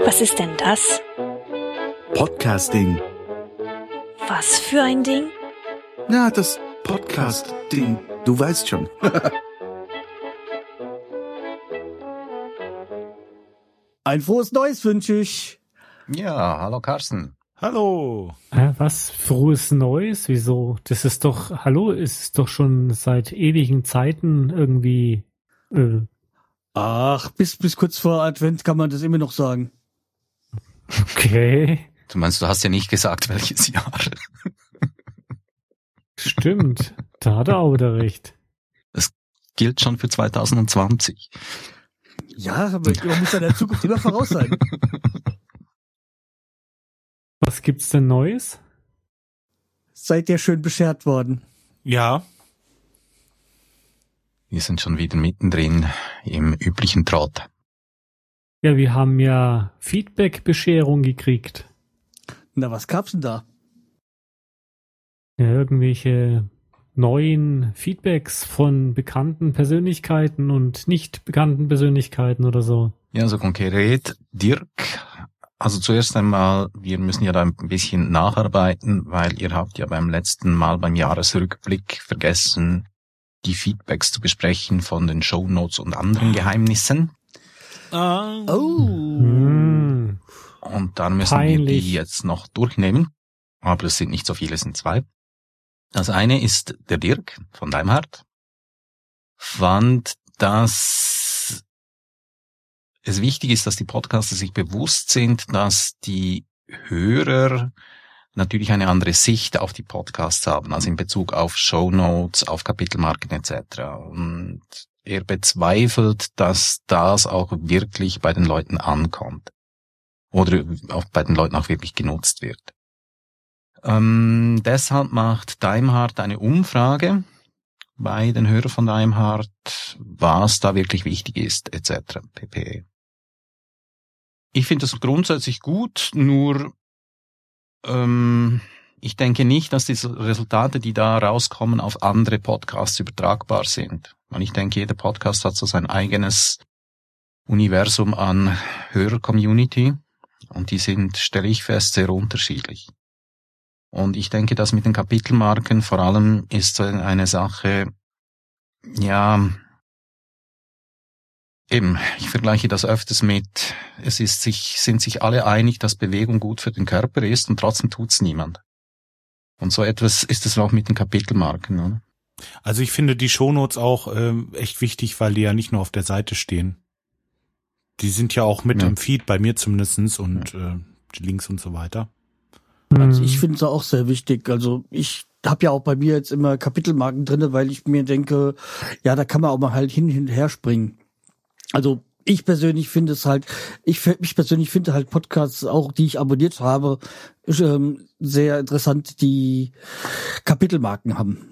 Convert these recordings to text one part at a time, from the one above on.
Was ist denn das? Podcasting. Was für ein Ding? Ja, das Podcast-Ding. Du weißt schon. Ein frohes Neues wünsche ich. Ja, hallo Carsten. Hallo. Was? Frohes Neues? Wieso? Das ist doch, hallo, es ist doch schon seit ewigen Zeiten irgendwie. Ach, bis kurz vor Advent kann man das immer noch sagen. Okay. Du meinst, du hast ja nicht gesagt, welches Jahr. Stimmt. Da hat er auch wieder recht. Das gilt schon für 2020. Ja, aber man muss ja der Zukunft immer voraus sein. Was gibt's denn Neues? Seid ihr schön beschert worden? Ja. Wir sind schon wieder mittendrin im üblichen Trott. Ja, wir haben ja Feedback-Bescherung gekriegt. Na, was gab's denn da? Ja, irgendwelche neuen Feedbacks von bekannten Persönlichkeiten und nicht bekannten Persönlichkeiten oder so. Ja, so konkret, Dirk. Also zuerst einmal, wir müssen ja da ein bisschen nacharbeiten, weil ihr habt ja beim letzten Mal beim Jahresrückblick vergessen, die Feedbacks zu besprechen von den Shownotes und anderen Geheimnissen. Oh. Und dann müssen wir die jetzt noch durchnehmen. Aber es sind nicht so viele, es sind 2. Das eine ist der Dirk von Daimhardt. Fand, dass es wichtig ist, dass die Podcaster sich bewusst sind, dass die Hörer natürlich eine andere Sicht auf die Podcasts haben, also in Bezug auf Shownotes, auf Kapitelmarken etc. Und er bezweifelt, dass das auch wirklich bei den Leuten ankommt oder auch bei den Leuten auch wirklich genutzt wird. Deshalb macht Daimhardt eine Umfrage bei den Hörern von Daimhardt, was da wirklich wichtig ist etc. pp. Ich finde das grundsätzlich gut, nur ich denke nicht, dass diese Resultate, die da rauskommen, auf andere Podcasts übertragbar sind. Und ich denke, jeder Podcast hat so sein eigenes Universum an Hörer-Community und die sind, stelle ich fest, sehr unterschiedlich. Und ich denke, dass mit den Kapitelmarken vor allem ist so eine Sache, ja, eben, ich vergleiche das öfters mit, sind sich alle einig, dass Bewegung gut für den Körper ist und trotzdem tut's niemand. Und so etwas ist es auch mit den Kapitelmarken, oder? Also ich finde die Shownotes auch echt wichtig, weil die ja nicht nur auf der Seite stehen. Die sind ja auch mit im Feed, bei mir zumindestens, und die Links und so weiter. Also ich finde es auch sehr wichtig. Also ich habe ja auch bei mir jetzt immer Kapitelmarken drinne, weil ich mir denke, ja, da kann man auch mal halt hin und her springen. Also ich persönlich finde es halt, ich persönlich finde halt Podcasts auch, die ich abonniert habe, sehr interessant, die Kapitelmarken haben.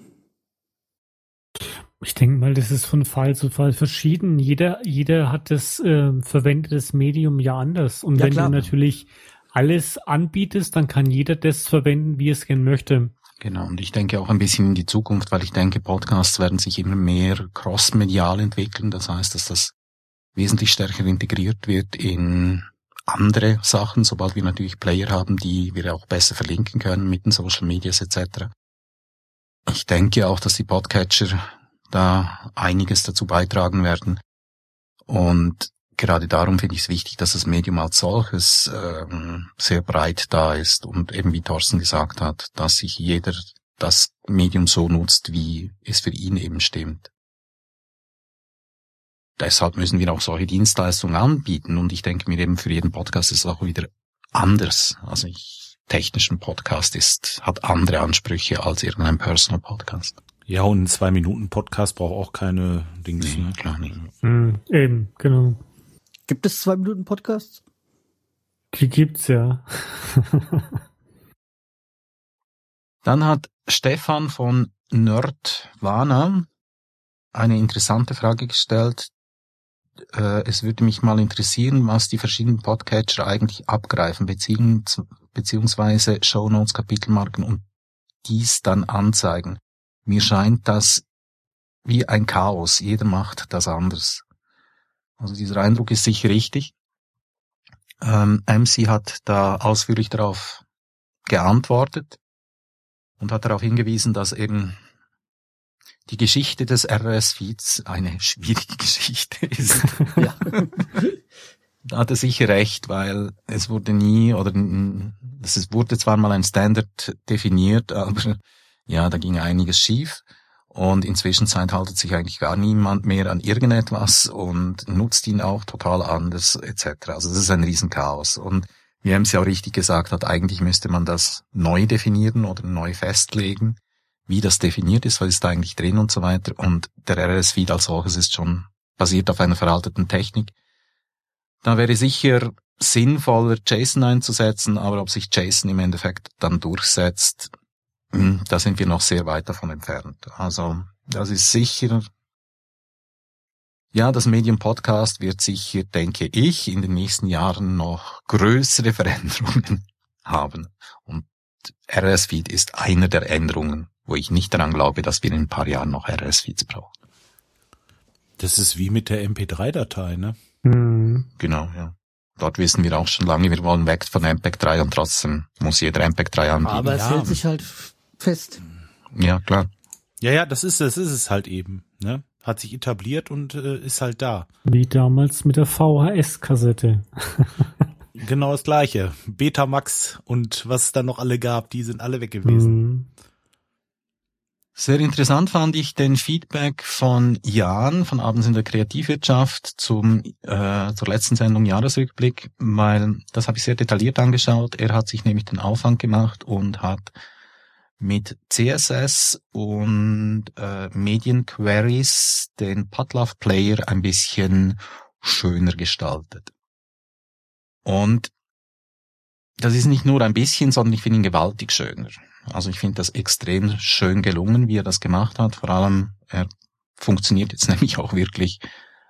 Ich denke mal, das ist von Fall zu Fall verschieden. Jeder hat das verwendetes Medium ja anders. Und ja, wenn du natürlich alles anbietest, dann kann jeder das verwenden, wie es gern möchte. Genau, und ich denke auch ein bisschen in die Zukunft, weil ich denke, Podcasts werden sich immer mehr crossmedial entwickeln. Das heißt, dass das wesentlich stärker integriert wird in andere Sachen, sobald wir natürlich Player haben, die wir auch besser verlinken können mit den Social Medias etc. Ich denke auch, dass die Podcatcher da einiges dazu beitragen werden. Und gerade darum finde ich es wichtig, dass das Medium als solches sehr breit da ist und eben wie Thorsten gesagt hat, dass sich jeder das Medium so nutzt, wie es für ihn eben stimmt. Deshalb müssen wir auch solche Dienstleistungen anbieten und ich denke mir eben für jeden Podcast ist es auch wieder anders. Also technischen Podcast hat andere Ansprüche als irgendein Personal Podcast. Ja, und ein 2-Minuten-Podcast braucht auch keine Dings. Nee, klar nicht. Eben, genau. Gibt es 2-Minuten-Podcasts? Die gibt's ja. Dann hat Stefan von Nerdwana eine interessante Frage gestellt. Es würde mich mal interessieren, was die verschiedenen Podcatcher eigentlich abgreifen, beziehungsweise Shownotes, Kapitelmarken und dies dann anzeigen. Mir scheint das wie ein Chaos. Jeder macht das anders. Also dieser Eindruck ist sicher richtig. MC hat da ausführlich darauf geantwortet und hat darauf hingewiesen, dass eben die Geschichte des RSS-Feeds eine schwierige Geschichte ist. Ja. Da hat er sicher recht, weil es wurde nie, oder es wurde zwar mal ein Standard definiert, aber ja, da ging einiges schief. Und inzwischen haltet sich eigentlich gar niemand mehr an irgendetwas und nutzt ihn auch total anders, etc. Also das ist ein Riesenchaos. Und wie MC auch richtig gesagt hat, eigentlich müsste man das neu definieren oder neu festlegen, wie das definiert ist, was ist da eigentlich drin und so weiter. Und der RSS-Feed als solches ist schon basiert auf einer veralteten Technik. Da wäre sicher sinnvoller, JSON einzusetzen, aber ob sich JSON im Endeffekt dann durchsetzt, da sind wir noch sehr weit davon entfernt. Also das ist sicher, ja, das Medium Podcast wird sicher, denke ich, in den nächsten Jahren noch größere Veränderungen haben. Und RSS-Feed ist einer der Änderungen, wo ich nicht daran glaube, dass wir in ein paar Jahren noch RSS-Feeds brauchen. Das ist wie mit der MP3-Datei, ne? Genau, ja. Dort wissen wir auch schon lange, wir wollen weg von MPEG-3 und trotzdem muss jeder MPEG-3 anbieten. Aber es hält sich halt fest. Ja, klar. Ja, das ist es halt eben, ne? Hat sich etabliert und ist halt da. Wie damals mit der VHS-Kassette. Genau das Gleiche. Betamax und was es da noch alle gab, die sind alle weg gewesen. Sehr interessant fand ich den Feedback von Jan von Abends in der Kreativwirtschaft zur letzten Sendung Jahresrückblick, weil das habe ich sehr detailliert angeschaut. Er hat sich nämlich den Aufwand gemacht und hat mit CSS und Medienqueries den Podlove Player ein bisschen schöner gestaltet. Und das ist nicht nur ein bisschen, sondern ich finde ihn gewaltig schöner. Also ich finde das extrem schön gelungen, wie er das gemacht hat. Vor allem, er funktioniert jetzt nämlich auch wirklich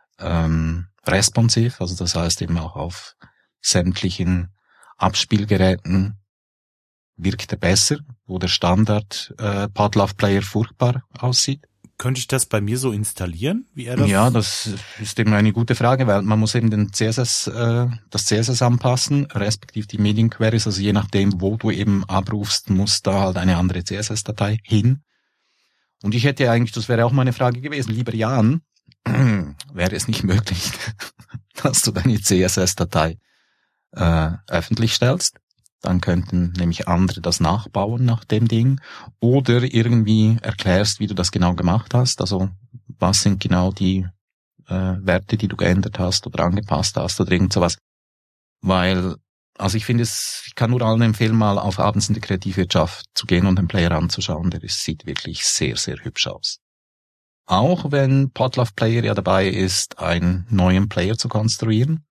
responsiv, also das heißt eben auch auf sämtlichen Abspielgeräten wirkt er besser, wo der Standard Podlove Player furchtbar aussieht. Könnte ich das bei mir so installieren, wie er das? Ja, das ist eben eine gute Frage, weil man muss eben das CSS anpassen, respektive die Medienqueries, also je nachdem, wo du eben abrufst, muss da halt eine andere CSS-Datei hin. Und ich hätte eigentlich, das wäre auch meine Frage gewesen, lieber Jan, wäre es nicht möglich, dass du deine CSS-Datei öffentlich stellst? Dann könnten nämlich andere das nachbauen nach dem Ding. Oder irgendwie erklärst, wie du das genau gemacht hast. Also was sind genau die Werte, die du geändert hast oder angepasst hast oder irgend sowas. Weil, also ich finde ich kann nur allen empfehlen, mal auf Abends in der Kreativwirtschaft zu gehen und den Player anzuschauen. Der sieht wirklich sehr, sehr hübsch aus. Auch wenn Podlove Player ja dabei ist, einen neuen Player zu konstruieren.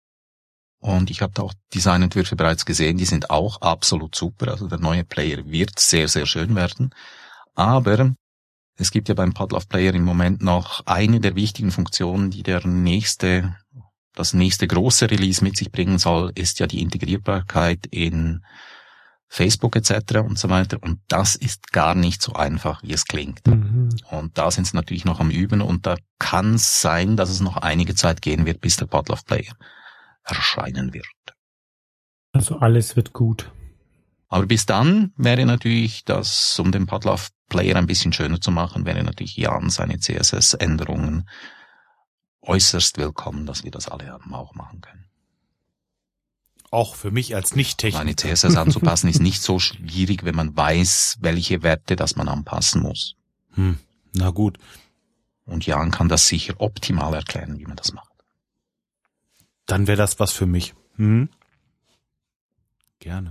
Und ich habe da auch Designentwürfe bereits gesehen, die sind auch absolut super. Also der neue Player wird sehr, sehr schön werden. Aber es gibt ja beim Podlove Player im Moment noch eine der wichtigen Funktionen, die das nächste große Release mit sich bringen soll, ist ja die Integrierbarkeit in Facebook etc. und so weiter. Und das ist gar nicht so einfach, wie es klingt. Und da sind sie natürlich noch am Üben und da kann es sein, dass es noch einige Zeit gehen wird, bis der Podlove Player erscheinen wird. Also alles wird gut. Aber bis dann wäre natürlich das, um den Podlove Player ein bisschen schöner zu machen, wäre natürlich Jan seine CSS-Änderungen äußerst willkommen, dass wir das alle auch machen können. Auch für mich als Nicht-Techniker. Eine CSS anzupassen ist nicht so schwierig, wenn man weiß, welche Werte das man anpassen muss. Na gut. Und Jan kann das sicher optimal erklären, wie man das macht. Dann wäre das was für mich. Gerne.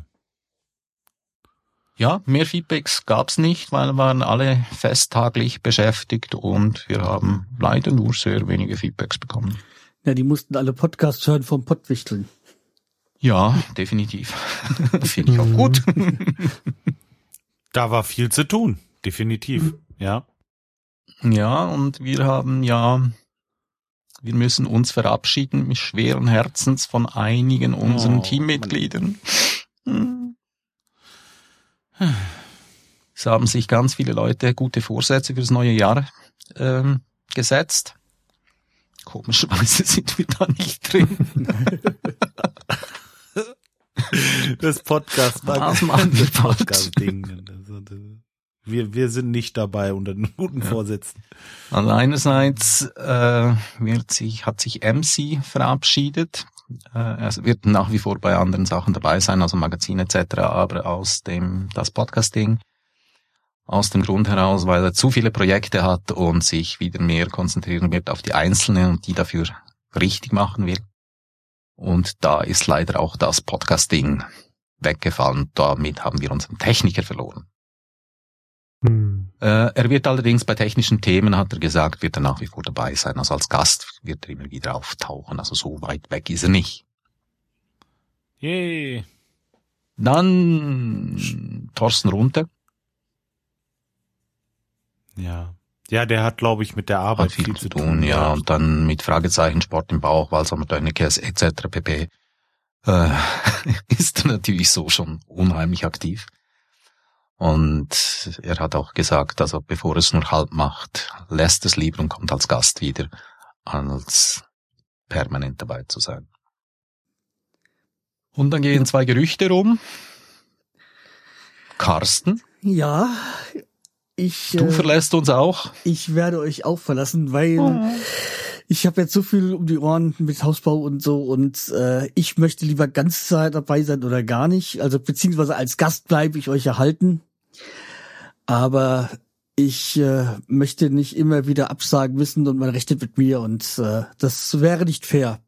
Ja, mehr Feedbacks gab's nicht, weil wir waren alle festtaglich beschäftigt und wir haben leider nur sehr wenige Feedbacks bekommen. Ja, die mussten alle Podcasts hören vom Pottwichteln. Ja, definitiv. Finde ich auch gut. Da war viel zu tun, definitiv, ja. Ja, und wir müssen uns verabschieden mit schweren Herzens von einigen unseren Teammitgliedern. Es haben sich ganz viele Leute gute Vorsätze fürs neue Jahr gesetzt. Komischerweise sind wir da nicht drin. Das Podcast war Was machen wir Podcast-Ding. Wir sind nicht dabei unter den guten Vorsätzen. Also einerseits hat sich MC verabschiedet. Er wird nach wie vor bei anderen Sachen dabei sein, also Magazin etc., aber das Podcasting aus dem Grund heraus, weil er zu viele Projekte hat und sich wieder mehr konzentrieren wird auf die Einzelnen und die dafür richtig machen will. Und da ist leider auch das Podcasting weggefallen. Damit haben wir unseren Techniker verloren. Er wird allerdings bei technischen Themen, hat er gesagt, wird er nach wie vor dabei sein. Also als Gast wird er immer wieder auftauchen. Also so weit weg ist er nicht. Yay. Dann Thorsten Runte. Ja. Ja, der hat, glaube ich, mit der Arbeit viel zu tun. Ja, und dann mit Fragezeichen, Sport im Bauch, Walsamer Dönekes etc. pp. Ist er natürlich so schon unheimlich aktiv. Und er hat auch gesagt, also bevor er es nur halb macht, lässt es lieber und kommt als Gast wieder, als permanent dabei zu sein. Und dann gehen 2 Gerüchte rum. Carsten? Ja, du verlässt uns auch? Ich werde euch auch verlassen, weil ich habe jetzt so viel um die Ohren mit Hausbau und so und ich möchte lieber ganze Zeit dabei sein oder gar nicht. Also beziehungsweise als Gast bleibe ich euch erhalten. Aber ich möchte nicht immer wieder absagen müssen und man rechnet mit mir und das wäre nicht fair.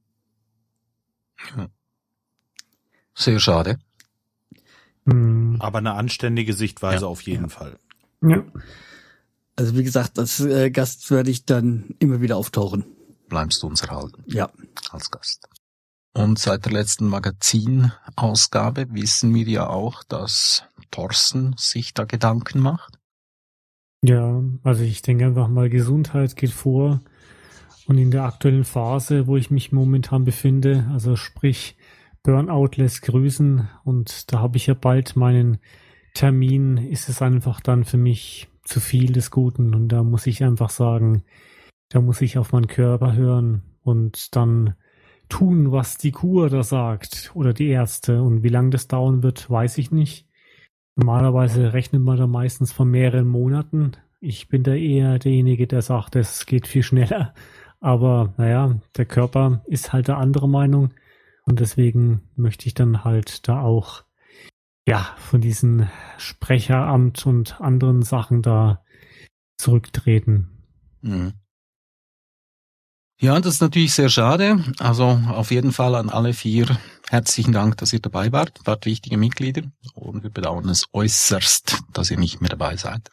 Sehr schade. Aber eine anständige Sichtweise auf jeden Fall. Ja. Also wie gesagt, als Gast werde ich dann immer wieder auftauchen. Bleibst du uns erhalten? Ja. Als Gast. Und seit der letzten Magazinausgabe wissen wir ja auch, dass Thorsten sich da Gedanken macht. Ja, also ich denke einfach mal, Gesundheit geht vor. Und in der aktuellen Phase, wo ich mich momentan befinde, also sprich Burnout lässt grüßen und da habe ich ja bald meinen Termin, ist es einfach dann für mich zu viel des Guten. Und da muss ich einfach sagen, da muss ich auf meinen Körper hören und dann tun, was die Kur da sagt oder die Ärzte. Und wie lange das dauern wird, weiß ich nicht. Normalerweise rechnet man da meistens von mehreren Monaten. Ich bin da eher derjenige, der sagt, es geht viel schneller. Aber naja, der Körper ist halt der andere Meinung. Und deswegen möchte ich dann halt da auch von diesem Sprecheramt und anderen Sachen da zurücktreten. Mhm. Ja, das ist natürlich sehr schade. Also auf jeden Fall an alle 4 herzlichen Dank, dass ihr dabei wart. Wart wichtige Mitglieder und wir bedauern es äußerst, dass ihr nicht mehr dabei seid.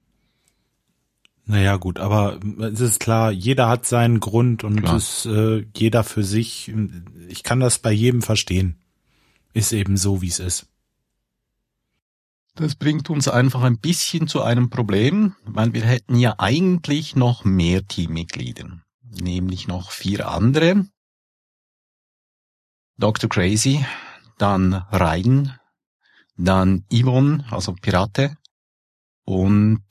Naja gut, aber es ist klar, jeder hat seinen Grund und es ist jeder für sich. Ich kann das bei jedem verstehen. Ist eben so, wie es ist. Das bringt uns einfach ein bisschen zu einem Problem, weil wir hätten ja eigentlich noch mehr Teammitglieder. Nämlich noch 4 andere. Dr. Crazy, dann Rein, dann Yvonne, also Pirate, und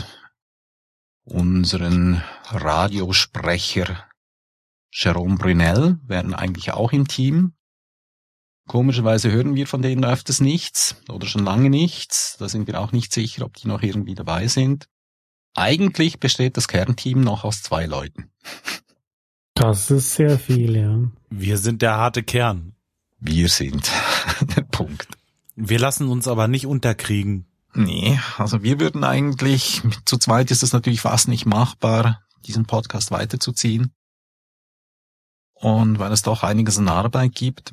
unseren Radiosprecher Jerome Brunel wären eigentlich auch im Team. Komischerweise hören wir von denen öfters nichts oder schon lange nichts. Da sind wir auch nicht sicher, ob die noch irgendwie dabei sind. Eigentlich besteht das Kernteam noch aus 2 Leuten. Das ist sehr viel, ja. Wir sind der harte Kern. Wir sind der Punkt. Wir lassen uns aber nicht unterkriegen. Nee, also wir würden eigentlich, zu zweit ist es natürlich fast nicht machbar, diesen Podcast weiterzuziehen. Und weil es doch einiges an Arbeit gibt.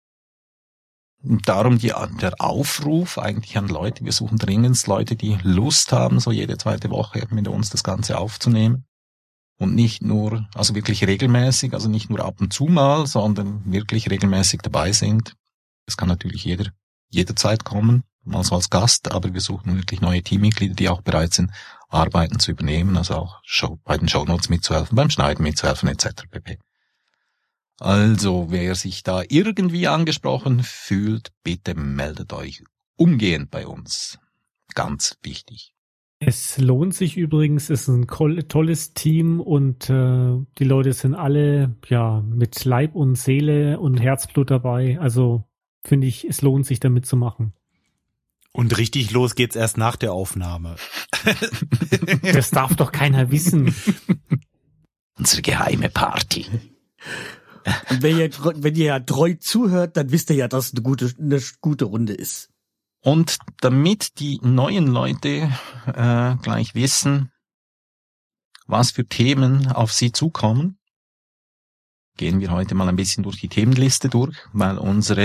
Darum der Aufruf eigentlich an Leute, wir suchen dringend Leute, die Lust haben, so jede 2. Woche mit uns das Ganze aufzunehmen. Und nicht nur, also wirklich regelmäßig, also nicht nur ab und zu mal, sondern wirklich regelmäßig dabei sind. Es kann natürlich jederzeit kommen, mal so als Gast, aber wir suchen wirklich neue Teammitglieder, die auch bereit sind, Arbeiten zu übernehmen, also auch bei den Shownotes mitzuhelfen, beim Schneiden mitzuhelfen, etc. pp. Also, wer sich da irgendwie angesprochen fühlt, bitte meldet euch umgehend bei uns. Ganz wichtig. Es lohnt sich übrigens, es ist ein tolles Team und die Leute sind alle mit Leib und Seele und Herzblut dabei. Also finde ich, es lohnt sich damit zu machen. Und richtig los geht's erst nach der Aufnahme. Das darf doch keiner wissen. Unsere geheime Party. Und wenn ihr ja treu zuhört, dann wisst ihr ja, dass es eine gute Runde ist. Und damit die neuen Leute gleich wissen, was für Themen auf sie zukommen, gehen wir heute mal ein bisschen durch die Themenliste durch, weil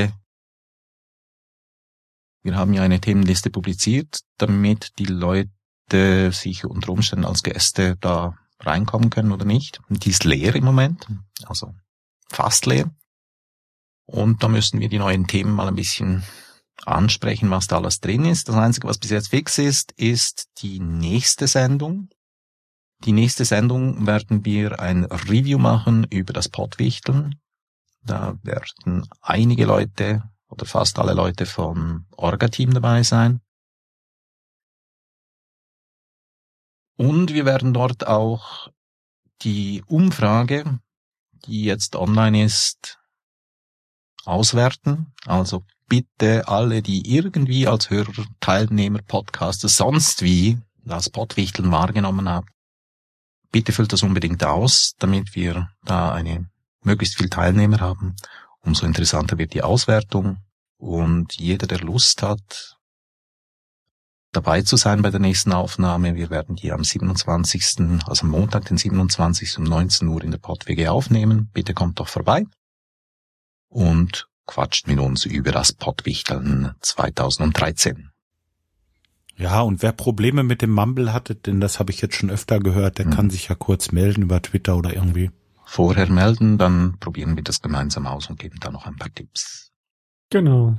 wir haben ja eine Themenliste publiziert, damit die Leute sich unter Umständen als Gäste da reinkommen können oder nicht. Und die ist leer im Moment, also fast leer. Und da müssen wir die neuen Themen mal ein bisschen ansprechen, was da alles drin ist. Das Einzige, was bis jetzt fix ist, ist die nächste Sendung. Die nächste Sendung werden wir ein Review machen über das Pottwichteln. Da werden einige Leute oder fast alle Leute vom Orga-Team dabei sein. Und wir werden dort auch die Umfrage, die jetzt online ist, auswerten. Also bitte alle, die irgendwie als Hörer, Teilnehmer, Podcaster, sonst wie das Pottwichteln wahrgenommen haben, bitte füllt das unbedingt aus, damit wir da möglichst viel Teilnehmer haben. Umso interessanter wird die Auswertung. Und jeder, der Lust hat, dabei zu sein bei der nächsten Aufnahme, wir werden die am 27., also Montag, den 27. um 19 Uhr in der PodWG aufnehmen. Bitte kommt doch vorbei und quatscht mit uns über das Pottwichteln 2013. Ja, und wer Probleme mit dem Mumble hatte, denn das habe ich jetzt schon öfter gehört, der kann sich ja kurz melden über Twitter oder irgendwie. Vorher melden, dann probieren wir das gemeinsam aus und geben da noch ein paar Tipps. Genau.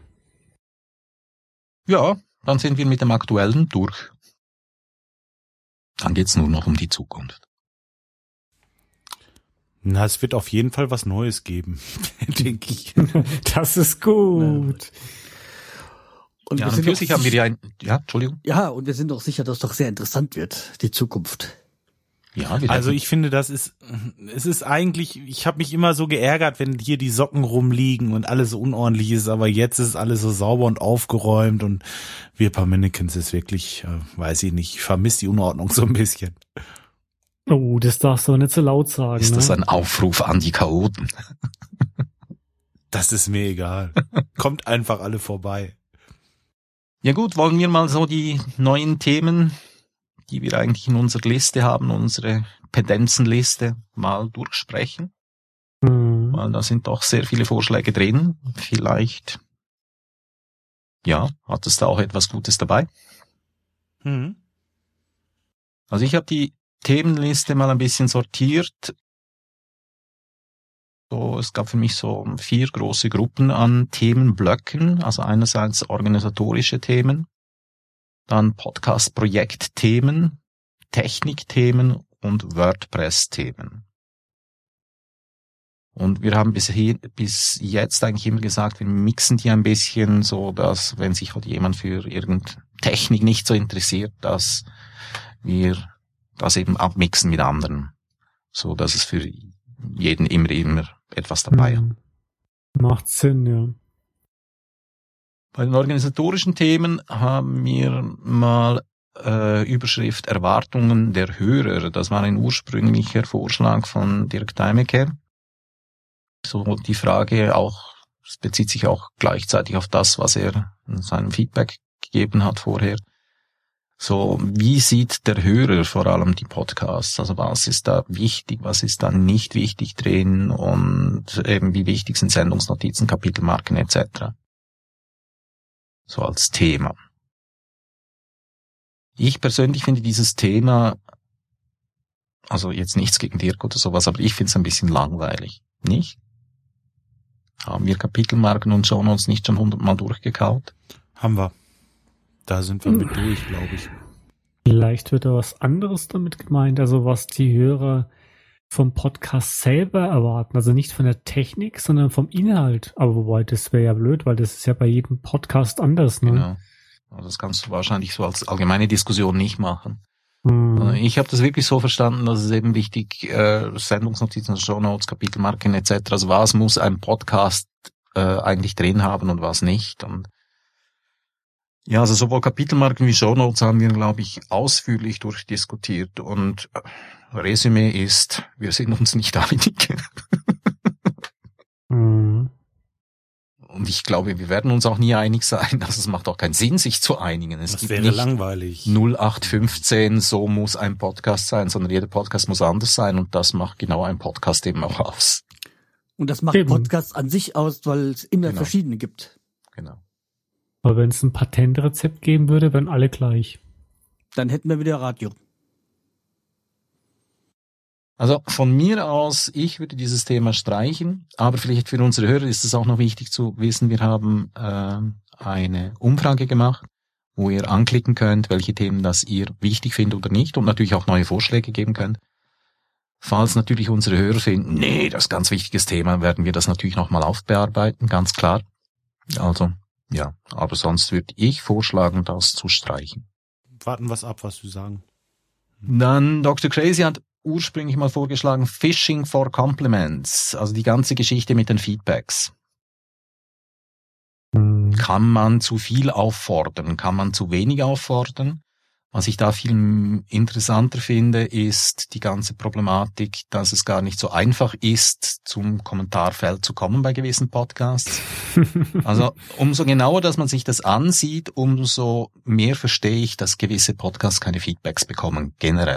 Ja, dann sind wir mit dem Aktuellen durch. Dann geht's nur noch um die Zukunft. Na, es wird auf jeden Fall was Neues geben, denke ich. Das ist gut. Und ja, für sich haben wir ja, Entschuldigung. Ja, und wir sind doch sicher, dass es doch sehr interessant wird, die Zukunft. Ja, also ich finde, es ist eigentlich, ich habe mich immer so geärgert, wenn hier die Socken rumliegen und alles so unordentlich ist, aber jetzt ist alles so sauber und aufgeräumt und wir paar Mannequins ist wirklich, weiß ich nicht, ich vermisse die Unordnung so ein bisschen. Oh, das darfst du aber nicht so laut sagen. Ist das ein Aufruf an die Chaoten? Das ist mir egal. Kommt einfach alle vorbei. Ja gut, wollen wir mal so die neuen Themen, die wir eigentlich in unserer Liste haben, unsere Pendenzenliste, mal durchsprechen. Weil da sind doch sehr viele Vorschläge drin. Vielleicht, ja, hat es da auch etwas Gutes dabei. Also ich habe die Themenliste mal ein bisschen sortiert. So, es gab für mich so 4 große Gruppen an Themenblöcken. Also einerseits organisatorische Themen, dann Podcast-Projekt-Themen, Technik-Themen und WordPress-Themen. Und wir haben bis jetzt eigentlich immer gesagt, wir mixen die ein bisschen so, dass wenn sich halt jemand für irgendeine Technik nicht so interessiert, dass wir das eben abmixen mit anderen, so dass es für jeden immer etwas dabei hat. Macht Sinn, ja. Bei den organisatorischen Themen haben wir mal Überschrift Erwartungen der Hörer. Das war ein ursprünglicher Vorschlag von Dirk Deimecke. So die Frage auch, es bezieht sich auch gleichzeitig auf das, was er in seinem Feedback gegeben hat vorher. So, wie sieht der Hörer vor allem die Podcasts? Also was ist da wichtig, was ist da nicht wichtig drin und eben wie wichtig sind Sendungsnotizen, Kapitelmarken etc. So als Thema. Ich persönlich finde dieses Thema, also jetzt nichts gegen Dirk oder sowas, aber ich finde es ein bisschen langweilig. Nicht? Haben wir Kapitelmarken und Shownotes nicht schon 100-mal durchgekaut? Haben wir. Da sind wir mit durch, glaube ich. Vielleicht wird da was anderes damit gemeint, also was die Hörer vom Podcast selber erwarten. Also nicht von der Technik, sondern vom Inhalt. Aber wobei, das wäre ja blöd, weil das ist ja bei jedem Podcast anders, ne? Genau. Also das kannst du wahrscheinlich so als allgemeine Diskussion nicht machen. Ich habe das wirklich so verstanden, dass es eben wichtig, Sendungsnotizen, Shownotes, Kapitelmarken etc. Also was muss ein Podcast eigentlich drin haben und was nicht. Und ja, also sowohl Kapitelmarken wie Shownotes haben wir, glaube ich, ausführlich durchdiskutiert. Und Resümee ist, wir sind uns nicht einig. Mhm. Und ich glaube, wir werden uns auch nie einig sein. Also es macht auch keinen Sinn, sich zu einigen. Das wäre langweilig. 0815, so muss ein Podcast sein, sondern jeder Podcast muss anders sein. Und das macht genau ein Podcast eben auch aus. Und das macht Podcasts an sich aus, weil es immer verschiedene gibt. Genau. Aber wenn es ein Patentrezept geben würde, wären alle gleich. Dann hätten wir wieder Radio. Also von mir aus, ich würde dieses Thema streichen, aber vielleicht für unsere Hörer ist es auch noch wichtig zu wissen, wir haben eine Umfrage gemacht, wo ihr anklicken könnt, welche Themen das ihr wichtig findet oder nicht und natürlich auch neue Vorschläge geben könnt. Falls natürlich unsere Hörer finden, nee, das ist ein ganz wichtiges Thema, werden wir das natürlich nochmal aufbearbeiten, ganz klar. Also, ja, aber sonst würde ich vorschlagen, das zu streichen. Warten wir ab, was Sie sagen. Dann Dr. Crazy hat ursprünglich mal vorgeschlagen, Fishing for Compliments, also die ganze Geschichte mit den Feedbacks. Kann man zu viel auffordern? Kann man zu wenig auffordern? Was ich da viel interessanter finde, ist die ganze Problematik, dass es gar nicht so einfach ist, zum Kommentarfeld zu kommen bei gewissen Podcasts. Also umso genauer, dass man sich das ansieht, umso mehr verstehe ich, dass gewisse Podcasts keine Feedbacks bekommen, generell.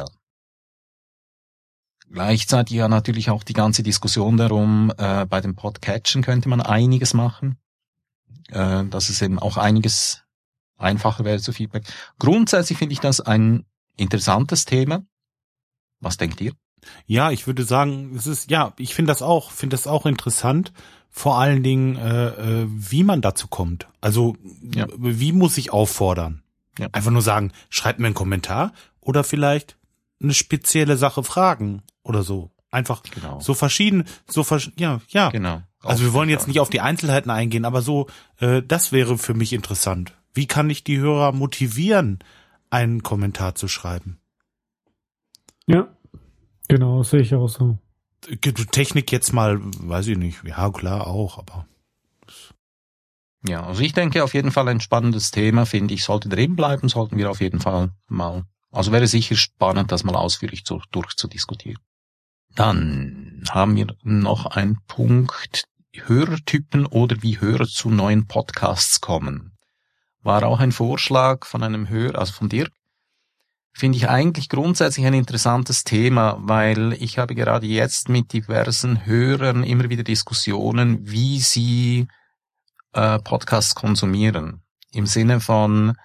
Gleichzeitig ja natürlich auch die ganze Diskussion darum, bei den Podcatchern könnte man einiges machen, dass es eben auch einiges einfacher wäre zu Feedback. Grundsätzlich finde ich das ein interessantes Thema. Was denkt ihr? Ja, ich würde sagen, ich finde das auch interessant. Vor allen Dingen, wie man dazu kommt. Also, wie muss ich auffordern? Ja. Einfach nur sagen, schreibt mir einen Kommentar oder vielleicht eine spezielle Sache fragen oder so. Einfach so verschieden, ja. Genau. Also wir wollen jetzt nicht auf die Einzelheiten eingehen, aber so, das wäre für mich interessant. Wie kann ich die Hörer motivieren, einen Kommentar zu schreiben? Ja, genau, sehe ich auch so. Technik jetzt mal, weiß ich nicht. Ja, klar auch, aber. Ja, also ich denke auf jeden Fall ein spannendes Thema, finde ich. Sollte drin bleiben, sollten wir auf jeden Fall mal. Also wäre sicher spannend, das mal ausführlich durchzudiskutieren. Dann haben wir noch einen Punkt, Hörertypen oder wie Hörer zu neuen Podcasts kommen. War auch ein Vorschlag von einem Hörer, also von dir. Finde ich eigentlich grundsätzlich ein interessantes Thema, weil ich habe gerade jetzt mit diversen Hörern immer wieder Diskussionen, wie sie Podcasts konsumieren. Im Sinne von,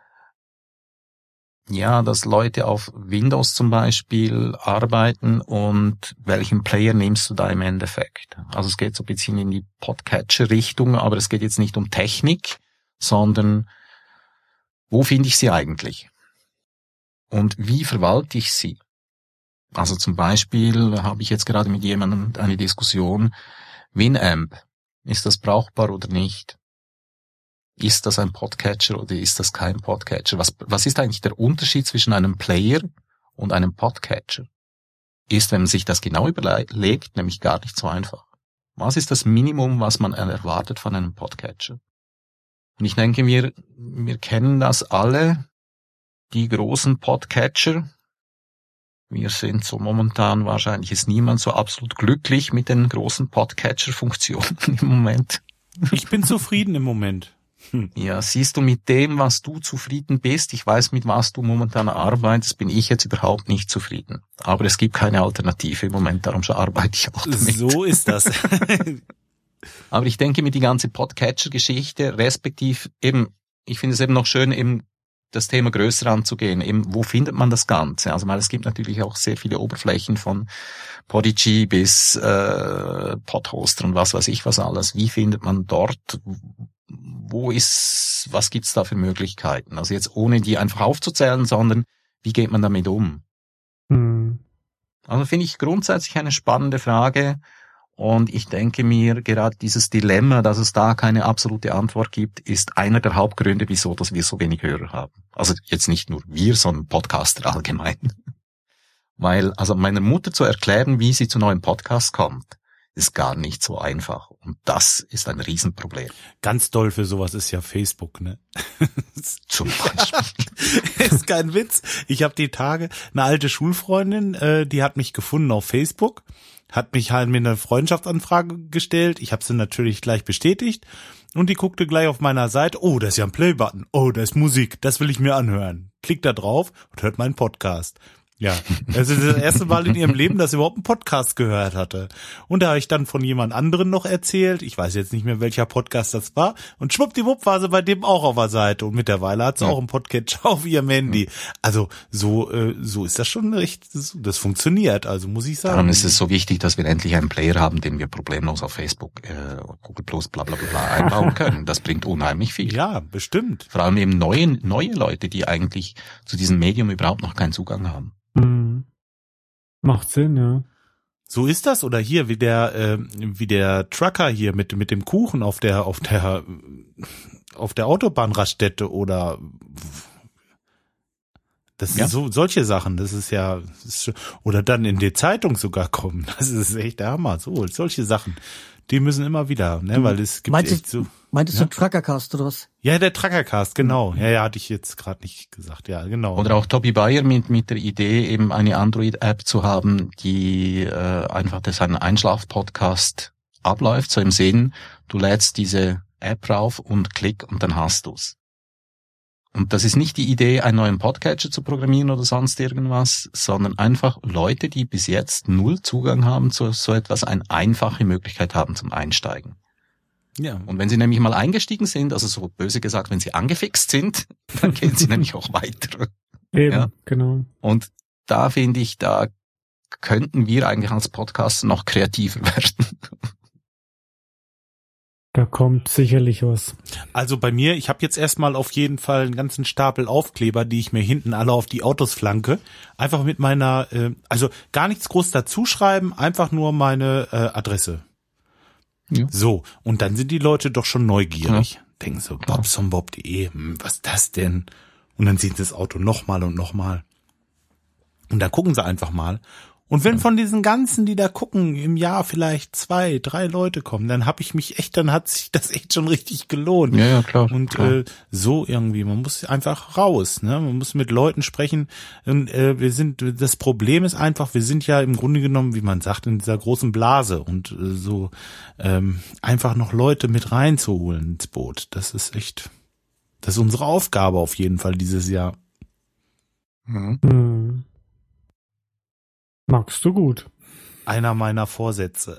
ja, dass Leute auf Windows zum Beispiel arbeiten und welchen Player nimmst du da im Endeffekt? Also es geht so ein bisschen in die Podcatcher-Richtung, aber es geht jetzt nicht um Technik, sondern wo finde ich sie eigentlich? Und wie verwalte ich sie? Also zum Beispiel habe ich jetzt gerade mit jemandem eine Diskussion, Winamp, ist das brauchbar oder nicht? Ist das ein Podcatcher oder ist das kein Podcatcher? Was ist eigentlich der Unterschied zwischen einem Player und einem Podcatcher? Ist, wenn man sich das genau überlegt, nämlich gar nicht so einfach. Was ist das Minimum, was man erwartet von einem Podcatcher? Und ich denke, wir kennen das alle, die großen Podcatcher. Wir sind so momentan, wahrscheinlich ist niemand so absolut glücklich mit den großen Podcatcher-Funktionen im Moment. Ich bin zufrieden im Moment. Ja, siehst du, mit dem, was du zufrieden bist, ich weiß, mit was du momentan arbeitest, bin ich jetzt überhaupt nicht zufrieden. Aber es gibt keine Alternative im Moment, darum arbeite ich auch damit. So ist das. Aber ich denke, mit die ganze Podcatcher-Geschichte, respektiv eben, ich finde es eben noch schön, eben das Thema größer anzugehen. Eben, wo findet man das Ganze? Also, weil es gibt natürlich auch sehr viele Oberflächen von Podigy bis Podhoster und was weiß ich was alles. Wie findet man dort? Was gibt's da für Möglichkeiten? Also jetzt ohne die einfach aufzuzählen, sondern wie geht man damit um? Also finde ich grundsätzlich eine spannende Frage. Und ich denke mir, gerade dieses Dilemma, dass es da keine absolute Antwort gibt, ist einer der Hauptgründe, wieso dass wir so wenig Hörer haben. Also jetzt nicht nur wir, sondern Podcaster allgemein. Weil, also meiner Mutter zu erklären, wie sie zu neuen Podcasts kommt, ist gar nicht so einfach. Und das ist ein Riesenproblem. Ganz doll für sowas ist ja Facebook, ne? Zum Beispiel. Ist kein Witz. Ich habe die Tage eine alte Schulfreundin, die hat mich gefunden auf Facebook, hat mich halt mir eine Freundschaftsanfrage gestellt. Ich habe sie natürlich gleich bestätigt und die guckte gleich auf meiner Seite. Oh, da ist ja ein Playbutton. Oh, da ist Musik. Das will ich mir anhören. Klickt da drauf und hört meinen Podcast. Ja, das ist das erste Mal in ihrem Leben, dass sie überhaupt einen Podcast gehört hatte. Und da habe ich dann von jemand anderen noch erzählt. Ich weiß jetzt nicht mehr, welcher Podcast das war. Und schwuppdiwupp war sie bei dem auch auf der Seite. Und mittlerweile hat sie auch einen Podcatcher auf ihrem Handy. Also so ist das schon recht, das funktioniert. Also muss ich sagen. Darum ist es so wichtig, dass wir endlich einen Player haben, den wir problemlos auf Facebook, Google Plus, bla bla bla einbauen können. Das bringt unheimlich viel. Ja, bestimmt. Vor allem eben neue Leute, die eigentlich zu diesem Medium überhaupt noch keinen Zugang haben. Macht Sinn, ja. So ist das, oder hier wie der Trucker hier mit dem Kuchen auf der Autobahnraststätte oder das sind so solche Sachen, das ist oder dann in die Zeitung sogar kommen. Das ist echt der Hammer. So solche Sachen, die müssen immer wieder, ne, weil es gibt echt so. Meintest du Truckercast oder was? Ja, der Truckercast, genau. Ja, hatte ich jetzt gerade nicht gesagt. Ja, genau. Oder auch Tobi Bayer mit der Idee, eben eine Android-App zu haben, die einfach seinen Einschlaf-Podcast abläuft, so im Sinn, du lädst diese App rauf und klick und dann hast du's. Und das ist nicht die Idee, einen neuen Podcatcher zu programmieren oder sonst irgendwas, sondern einfach Leute, die bis jetzt null Zugang haben zu so etwas, eine einfache Möglichkeit haben zum Einsteigen. Ja. Und wenn sie nämlich mal eingestiegen sind, also so böse gesagt, wenn sie angefixt sind, dann gehen sie nämlich auch weiter. Eben, ja? Genau. Und da finde ich, da könnten wir eigentlich als Podcaster noch kreativer werden. Da kommt sicherlich was. Also bei mir, ich habe jetzt erstmal auf jeden Fall einen ganzen Stapel Aufkleber, die ich mir hinten alle auf die Autos flanke. Einfach mit meiner, also gar nichts groß dazuschreiben, einfach nur meine Adresse. Ja. So, und dann sind die Leute doch schon neugierig. Ja. Denken so, bobsonbob.de, was ist das denn? Und dann sehen sie das Auto nochmal und nochmal. Und dann gucken sie einfach mal. Und wenn von diesen ganzen, die da gucken, im Jahr vielleicht 2, 3 Leute kommen, dann hat sich das echt schon richtig gelohnt. Ja, klar. Und klar. So irgendwie, man muss einfach raus, ne? Man muss mit Leuten sprechen. Und das Problem ist einfach, wir sind ja im Grunde genommen, wie man sagt, in dieser großen Blase und einfach noch Leute mit reinzuholen ins Boot. Das ist unsere Aufgabe auf jeden Fall dieses Jahr. Mhm. Magst du gut. Einer meiner Vorsätze.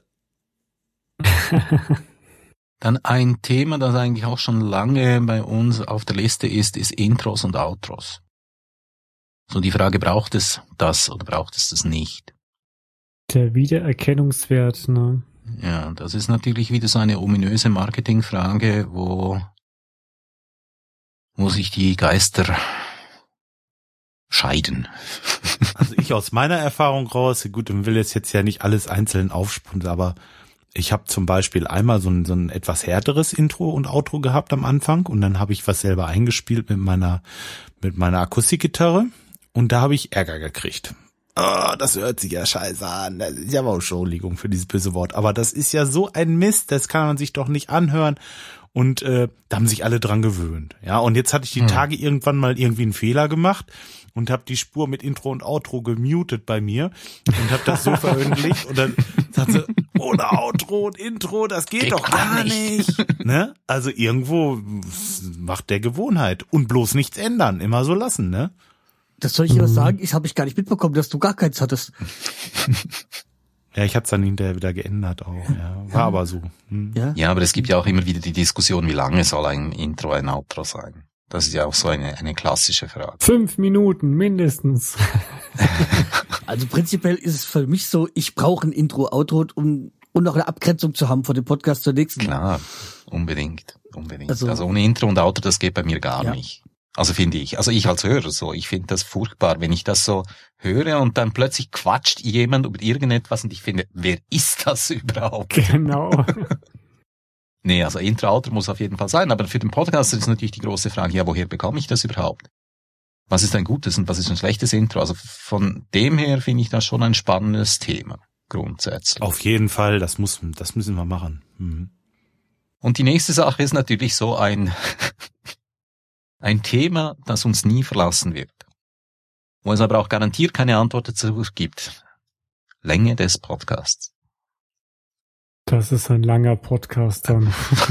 Dann ein Thema, das eigentlich auch schon lange bei uns auf der Liste ist Intros und Outros. So die Frage, braucht es das oder braucht es das nicht? Der Wiedererkennungswert, ne? Ja, das ist natürlich wieder so eine ominöse Marketingfrage, wo sich die Geister scheiden. Also ich aus meiner Erfahrung raus, gut, ich will jetzt ja nicht alles einzeln aufspringen, aber ich habe zum Beispiel einmal so ein etwas härteres Intro und Outro gehabt am Anfang und dann habe ich was selber eingespielt mit meiner Akustikgitarre und da habe ich Ärger gekriegt. Oh, das hört sich ja scheiße an. Das ist ja aber auch Entschuldigung für dieses böse Wort. Aber das ist ja so ein Mist, das kann man sich doch nicht anhören. Und da haben sich alle dran gewöhnt. Ja, und jetzt hatte ich die Tage irgendwann mal irgendwie einen Fehler gemacht und habe die Spur mit Intro und Outro gemutet bei mir und habe das so veröffentlicht und dann sagte sie, ohne Outro und Intro, das geht doch gar nicht. Ne? Also irgendwo macht der Gewohnheit und bloß nichts ändern, immer so lassen, ne? Das soll ich dir was sagen? Ich habe gar nicht mitbekommen, dass du gar keins hattest. Ja, ich hatte es dann hinterher wieder geändert auch. Ja, war aber so. Ja, aber es gibt ja auch immer wieder die Diskussion, wie lange soll ein Intro, ein Outro sein? Das ist ja auch so eine klassische Frage. 5 Minuten mindestens. Also prinzipiell ist es für mich so, ich brauche ein Intro, Outro, um noch eine Abgrenzung zu haben von dem Podcast zur nächsten. Klar, unbedingt. Also ohne Intro und Outro, das geht bei mir gar nicht. Also finde ich. Also ich als Hörer so. Ich finde das furchtbar, wenn ich das so höre und dann plötzlich quatscht jemand über irgendetwas und ich finde, wer ist das überhaupt? Genau. Nee, also Intro, Outro muss auf jeden Fall sein. Aber für den Podcaster ist natürlich die große Frage, ja, woher bekomme ich das überhaupt? Was ist ein gutes und was ist ein schlechtes Intro? Also von dem her finde ich das schon ein spannendes Thema. grundsätzlich. Auf jeden Fall, das müssen wir machen. Mhm. Und die nächste Sache ist natürlich so ein Thema, das uns nie verlassen wird, wo es aber auch garantiert keine Antwort dazu gibt. Länge des Podcasts. Das ist ein langer Podcast dann.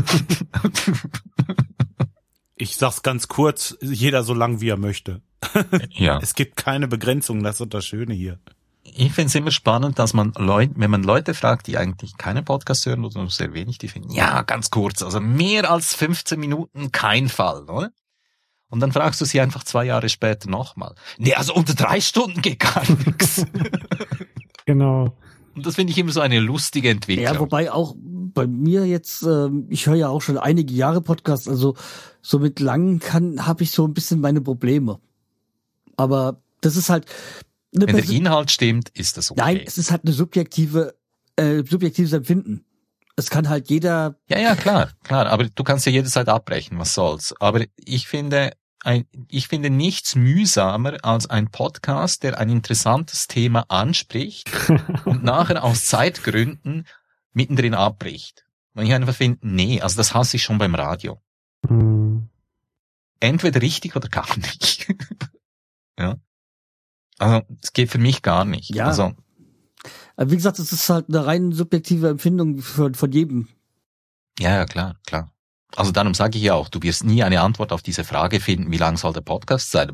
Ich sag's ganz kurz, jeder so lang wie er möchte. Ja. Es gibt keine Begrenzung, das ist das Schöne hier. Ich finde es immer spannend, dass wenn man Leute fragt, die eigentlich keine Podcasts hören oder nur sehr wenig, die finden, ja, ganz kurz, also mehr als 15 Minuten, kein Fall, oder? Und dann fragst du sie einfach 2 Jahre später nochmal. Nee, also unter 3 Stunden geht gar nichts. Genau. Und das finde ich immer so eine lustige Entwicklung. Ja, wobei auch bei mir jetzt, ich höre ja auch schon einige Jahre Podcasts, also so mit langen habe ich so ein bisschen meine Probleme. Aber das ist halt... Wenn der Inhalt stimmt, ist das okay. Nein, es ist halt eine subjektives Empfinden. Es kann halt jeder... Ja, klar, aber du kannst ja jederzeit abbrechen, was soll's. Aber ich finde nichts mühsamer als ein Podcast, der ein interessantes Thema anspricht und nachher aus Zeitgründen mittendrin abbricht. Und ich einfach finde, nee, also das hasse ich schon beim Radio. Entweder richtig oder gar nicht. Ja. Also, es geht für mich gar nicht. Ja. Also, wie gesagt, es ist halt eine rein subjektive Empfindung von jedem. Ja, klar. Also darum sage ich ja auch, du wirst nie eine Antwort auf diese Frage finden, wie lang soll der Podcast sein?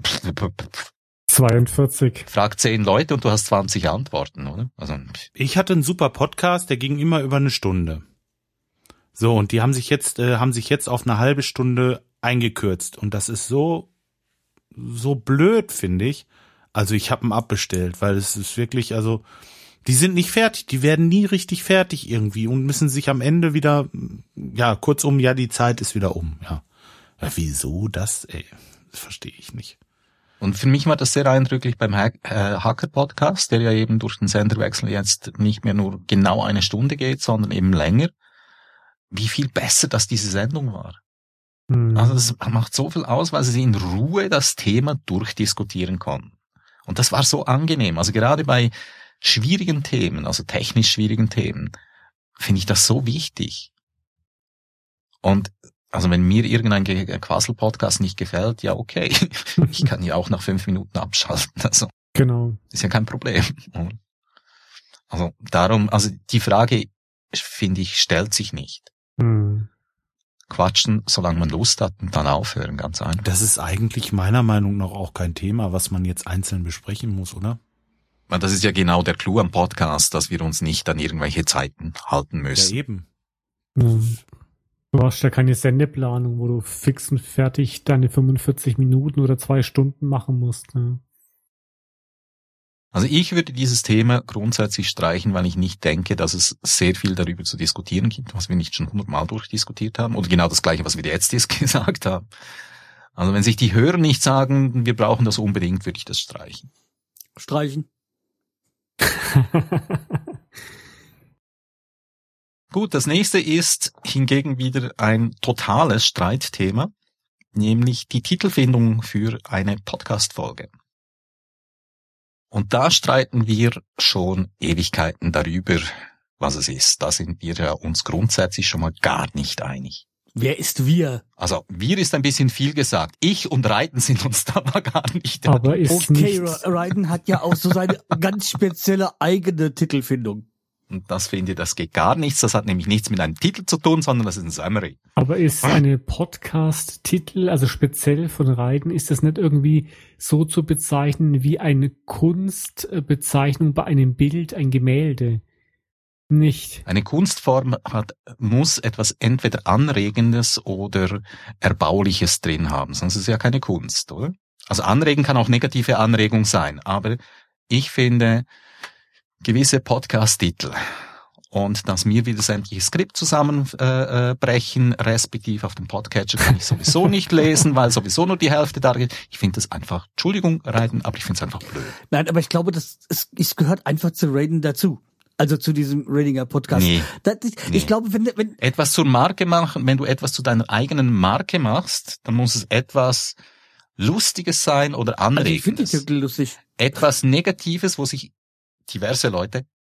42. Frag 10 Leute und du hast 20 Antworten, oder? Also, ich hatte einen super Podcast, der ging immer über 1 Stunde. So, und die haben sich jetzt auf eine halbe Stunde eingekürzt. Und das ist so blöd, finde ich. Also ich habe ihn abbestellt, weil es ist wirklich, also die sind nicht fertig, die werden nie richtig fertig irgendwie und müssen sich am Ende wieder, ja, kurzum, ja, die Zeit ist wieder um, ja. Wieso das, ey, das verstehe ich nicht. Und für mich war das sehr eindrücklich beim Hacker-Podcast, der ja eben durch den Senderwechsel jetzt nicht mehr nur genau 1 Stunde geht, sondern eben länger, wie viel besser das diese Sendung war. Also das macht so viel aus, weil sie in Ruhe das Thema durchdiskutieren konnten. Und das war so angenehm. Also gerade bei schwierigen Themen, also technisch schwierigen Themen, finde ich das so wichtig. Und also wenn mir irgendein Quassel-Podcast nicht gefällt, ja okay, ich kann ja auch nach 5 Minuten abschalten. Also genau, ist ja kein Problem. Also darum, also die Frage, finde ich, stellt sich nicht. Quatschen, solange man Lust hat und dann aufhören, ganz einfach. Das ist eigentlich meiner Meinung nach auch kein Thema, was man jetzt einzeln besprechen muss, oder? Das ist ja genau der Clou am Podcast, dass wir uns nicht an irgendwelche Zeiten halten müssen. Ja, eben. Du hast ja keine Sendeplanung, wo du fix und fertig deine 45 Minuten oder 2 Stunden machen musst. Ne? Also ich würde dieses Thema grundsätzlich streichen, weil ich nicht denke, dass es sehr viel darüber zu diskutieren gibt, was wir nicht schon 100-mal durchdiskutiert haben. Oder genau das Gleiche, was wir jetzt gesagt haben. Also wenn sich die Hörer nicht sagen, wir brauchen das unbedingt, würde ich das streichen. Streichen. Gut, das nächste ist hingegen wieder ein totales Streitthema, nämlich die Titelfindung für eine Podcast-Folge. Und da streiten wir schon Ewigkeiten darüber, was es ist. Da sind wir ja uns grundsätzlich schon mal gar nicht einig. Wer ist wir? Also, wir ist ein bisschen viel gesagt. Ich und Raiden sind uns da mal gar nicht einig. Aber ist okay, Raiden hat ja auch so seine ganz spezielle eigene Titelfindung. Und das finde ich, das geht gar nichts. Das hat nämlich nichts mit einem Titel zu tun, sondern das ist ein Summary. Aber ist eine Podcast-Titel, also speziell von Raiden, ist das nicht irgendwie so zu bezeichnen wie eine Kunstbezeichnung bei einem Bild, ein Gemälde? Nicht. Eine Kunstform muss etwas entweder Anregendes oder Erbauliches drin haben, sonst ist es ja keine Kunst, oder? Also anregen kann auch negative Anregung sein, aber ich finde gewisse Podcast-Titel und dass mir wieder sämtliche Skript zusammenbrechen, respektive auf dem Podcatcher kann ich sowieso nicht lesen, weil sowieso nur die Hälfte da ist. Ich finde das einfach, Entschuldigung, Raiden, aber ich finde es einfach blöd. Nein, aber ich glaube, es gehört einfach zu Raiden dazu. Also zu diesem Raidinger Podcast. Nee. Ich glaube, wenn etwas zur Marke machen, wenn du etwas zu deiner eigenen Marke machst, dann muss es etwas Lustiges sein oder Anregendes. Also ich finde die Titel lustig. Etwas Negatives, wo sich diverse Leute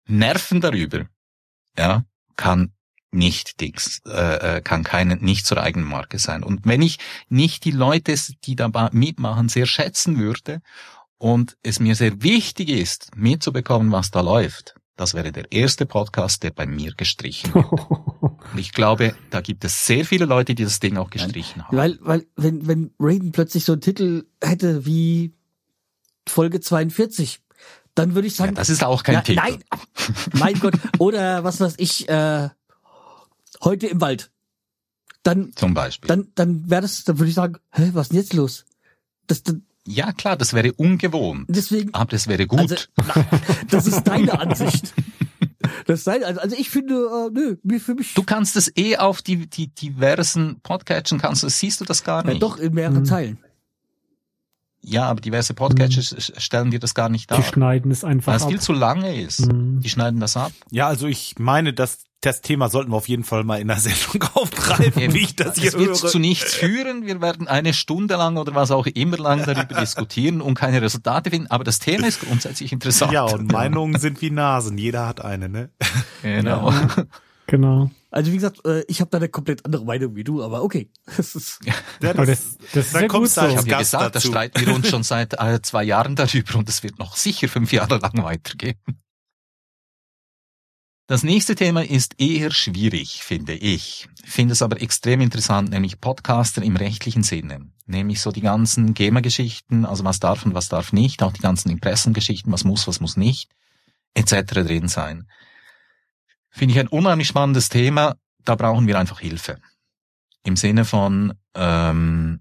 Nerven darüber, ja, kann nicht zur eigenen Marke sein. Und wenn ich nicht die Leute, die dabei mitmachen, sehr schätzen würde und es mir sehr wichtig ist, mitzubekommen, was da läuft, das wäre der erste Podcast, der bei mir gestrichen wird. Und ich glaube, da gibt es sehr viele Leute, die das Ding auch gestrichen haben. Weil wenn Raiden plötzlich so einen Titel hätte wie Folge 42, dann würde ich sagen... Ja, das ist auch kein Titel. Nein, mein Gott. Oder was weiß ich, heute im Wald. Dann zum Beispiel. Dann wäre das, dann würde ich sagen, was ist denn jetzt los? Ja, klar, das wäre ungewohnt. Deswegen, aber das wäre gut. Also, das ist deine Ansicht. Das ist also ich finde, für mich. Du kannst es auf die diversen Podcatchen siehst du das gar nicht. Ja, doch, in mehreren Teilen. Ja, aber diverse Podcatcher stellen dir das gar nicht dar. Die schneiden es einfach ab. Weil es viel zu lange ist. Die schneiden das ab. Ja, also ich meine, das Thema sollten wir auf jeden Fall mal in der Sendung aufgreifen, wie ich das hier höre. Es wird zu nichts führen. Wir werden 1 Stunde lang oder was auch immer lang darüber diskutieren und keine Resultate finden. Aber das Thema ist grundsätzlich interessant. Ja, und Meinungen sind wie Nasen. Jeder hat eine, ne? Genau. Ja. Genau. Also wie gesagt, ich habe da eine komplett andere Meinung wie du, aber okay. Das ist das ist ja gut so. Ich habe ja gesagt, da streiten wir uns schon seit 2 Jahren darüber und es wird noch sicher 5 Jahre lang weitergehen. Das nächste Thema ist eher schwierig, finde ich. Finde es aber extrem interessant, nämlich Podcaster im rechtlichen Sinne. Nämlich so die ganzen GEMA-Geschichten, also was darf und was darf nicht, auch die ganzen Impressumgeschichten, was muss nicht, etc. drin sein. Finde ich ein unheimlich spannendes Thema. Da brauchen wir einfach Hilfe. Im Sinne von, da brauchen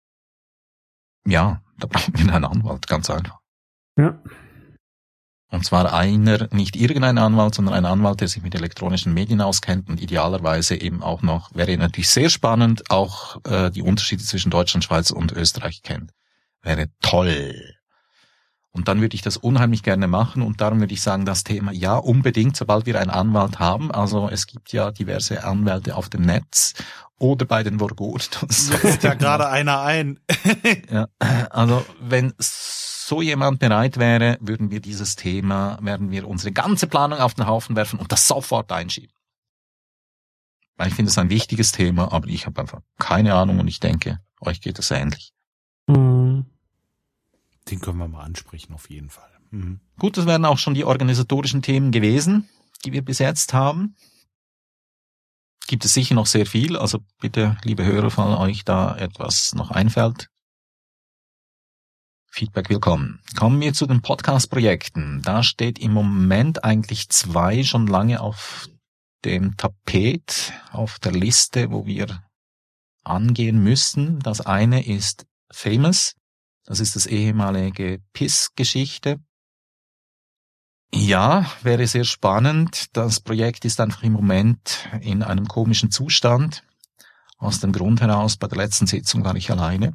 wir einen Anwalt, ganz einfach. Ja. Und zwar nicht irgendein Anwalt, sondern ein Anwalt, der sich mit elektronischen Medien auskennt und idealerweise eben auch noch, wäre natürlich sehr spannend, auch die Unterschiede zwischen Deutschland, Schweiz und Österreich kennt. Wäre toll. Und dann würde ich das unheimlich gerne machen und darum würde ich sagen, das Thema ja unbedingt, sobald wir einen Anwalt haben. Also es gibt ja diverse Anwälte auf dem Netz oder bei den Vorgoren. Da fällt ja gerade einer ein. Ja, also wenn so jemand bereit wäre, werden wir unsere ganze Planung auf den Haufen werfen und das sofort einschieben. Weil ich finde es ein wichtiges Thema, aber ich habe einfach keine Ahnung und ich denke, euch geht es ähnlich. Mhm. Den können wir mal ansprechen, auf jeden Fall. Mhm. Gut, das wären auch schon die organisatorischen Themen gewesen, die wir bis jetzt haben. Gibt es sicher noch sehr viel, also bitte, liebe Hörer, falls euch da etwas noch einfällt, Feedback willkommen. Kommen wir zu den Podcast-Projekten. Da steht im Moment eigentlich 2 schon lange auf dem Tapet, auf der Liste, wo wir angehen müssen. Das eine ist Famous. Das ist das ehemalige PIS-Geschichte. Ja, wäre sehr spannend. Das Projekt ist einfach im Moment in einem komischen Zustand. Aus dem Grund heraus, bei der letzten Sitzung war ich alleine.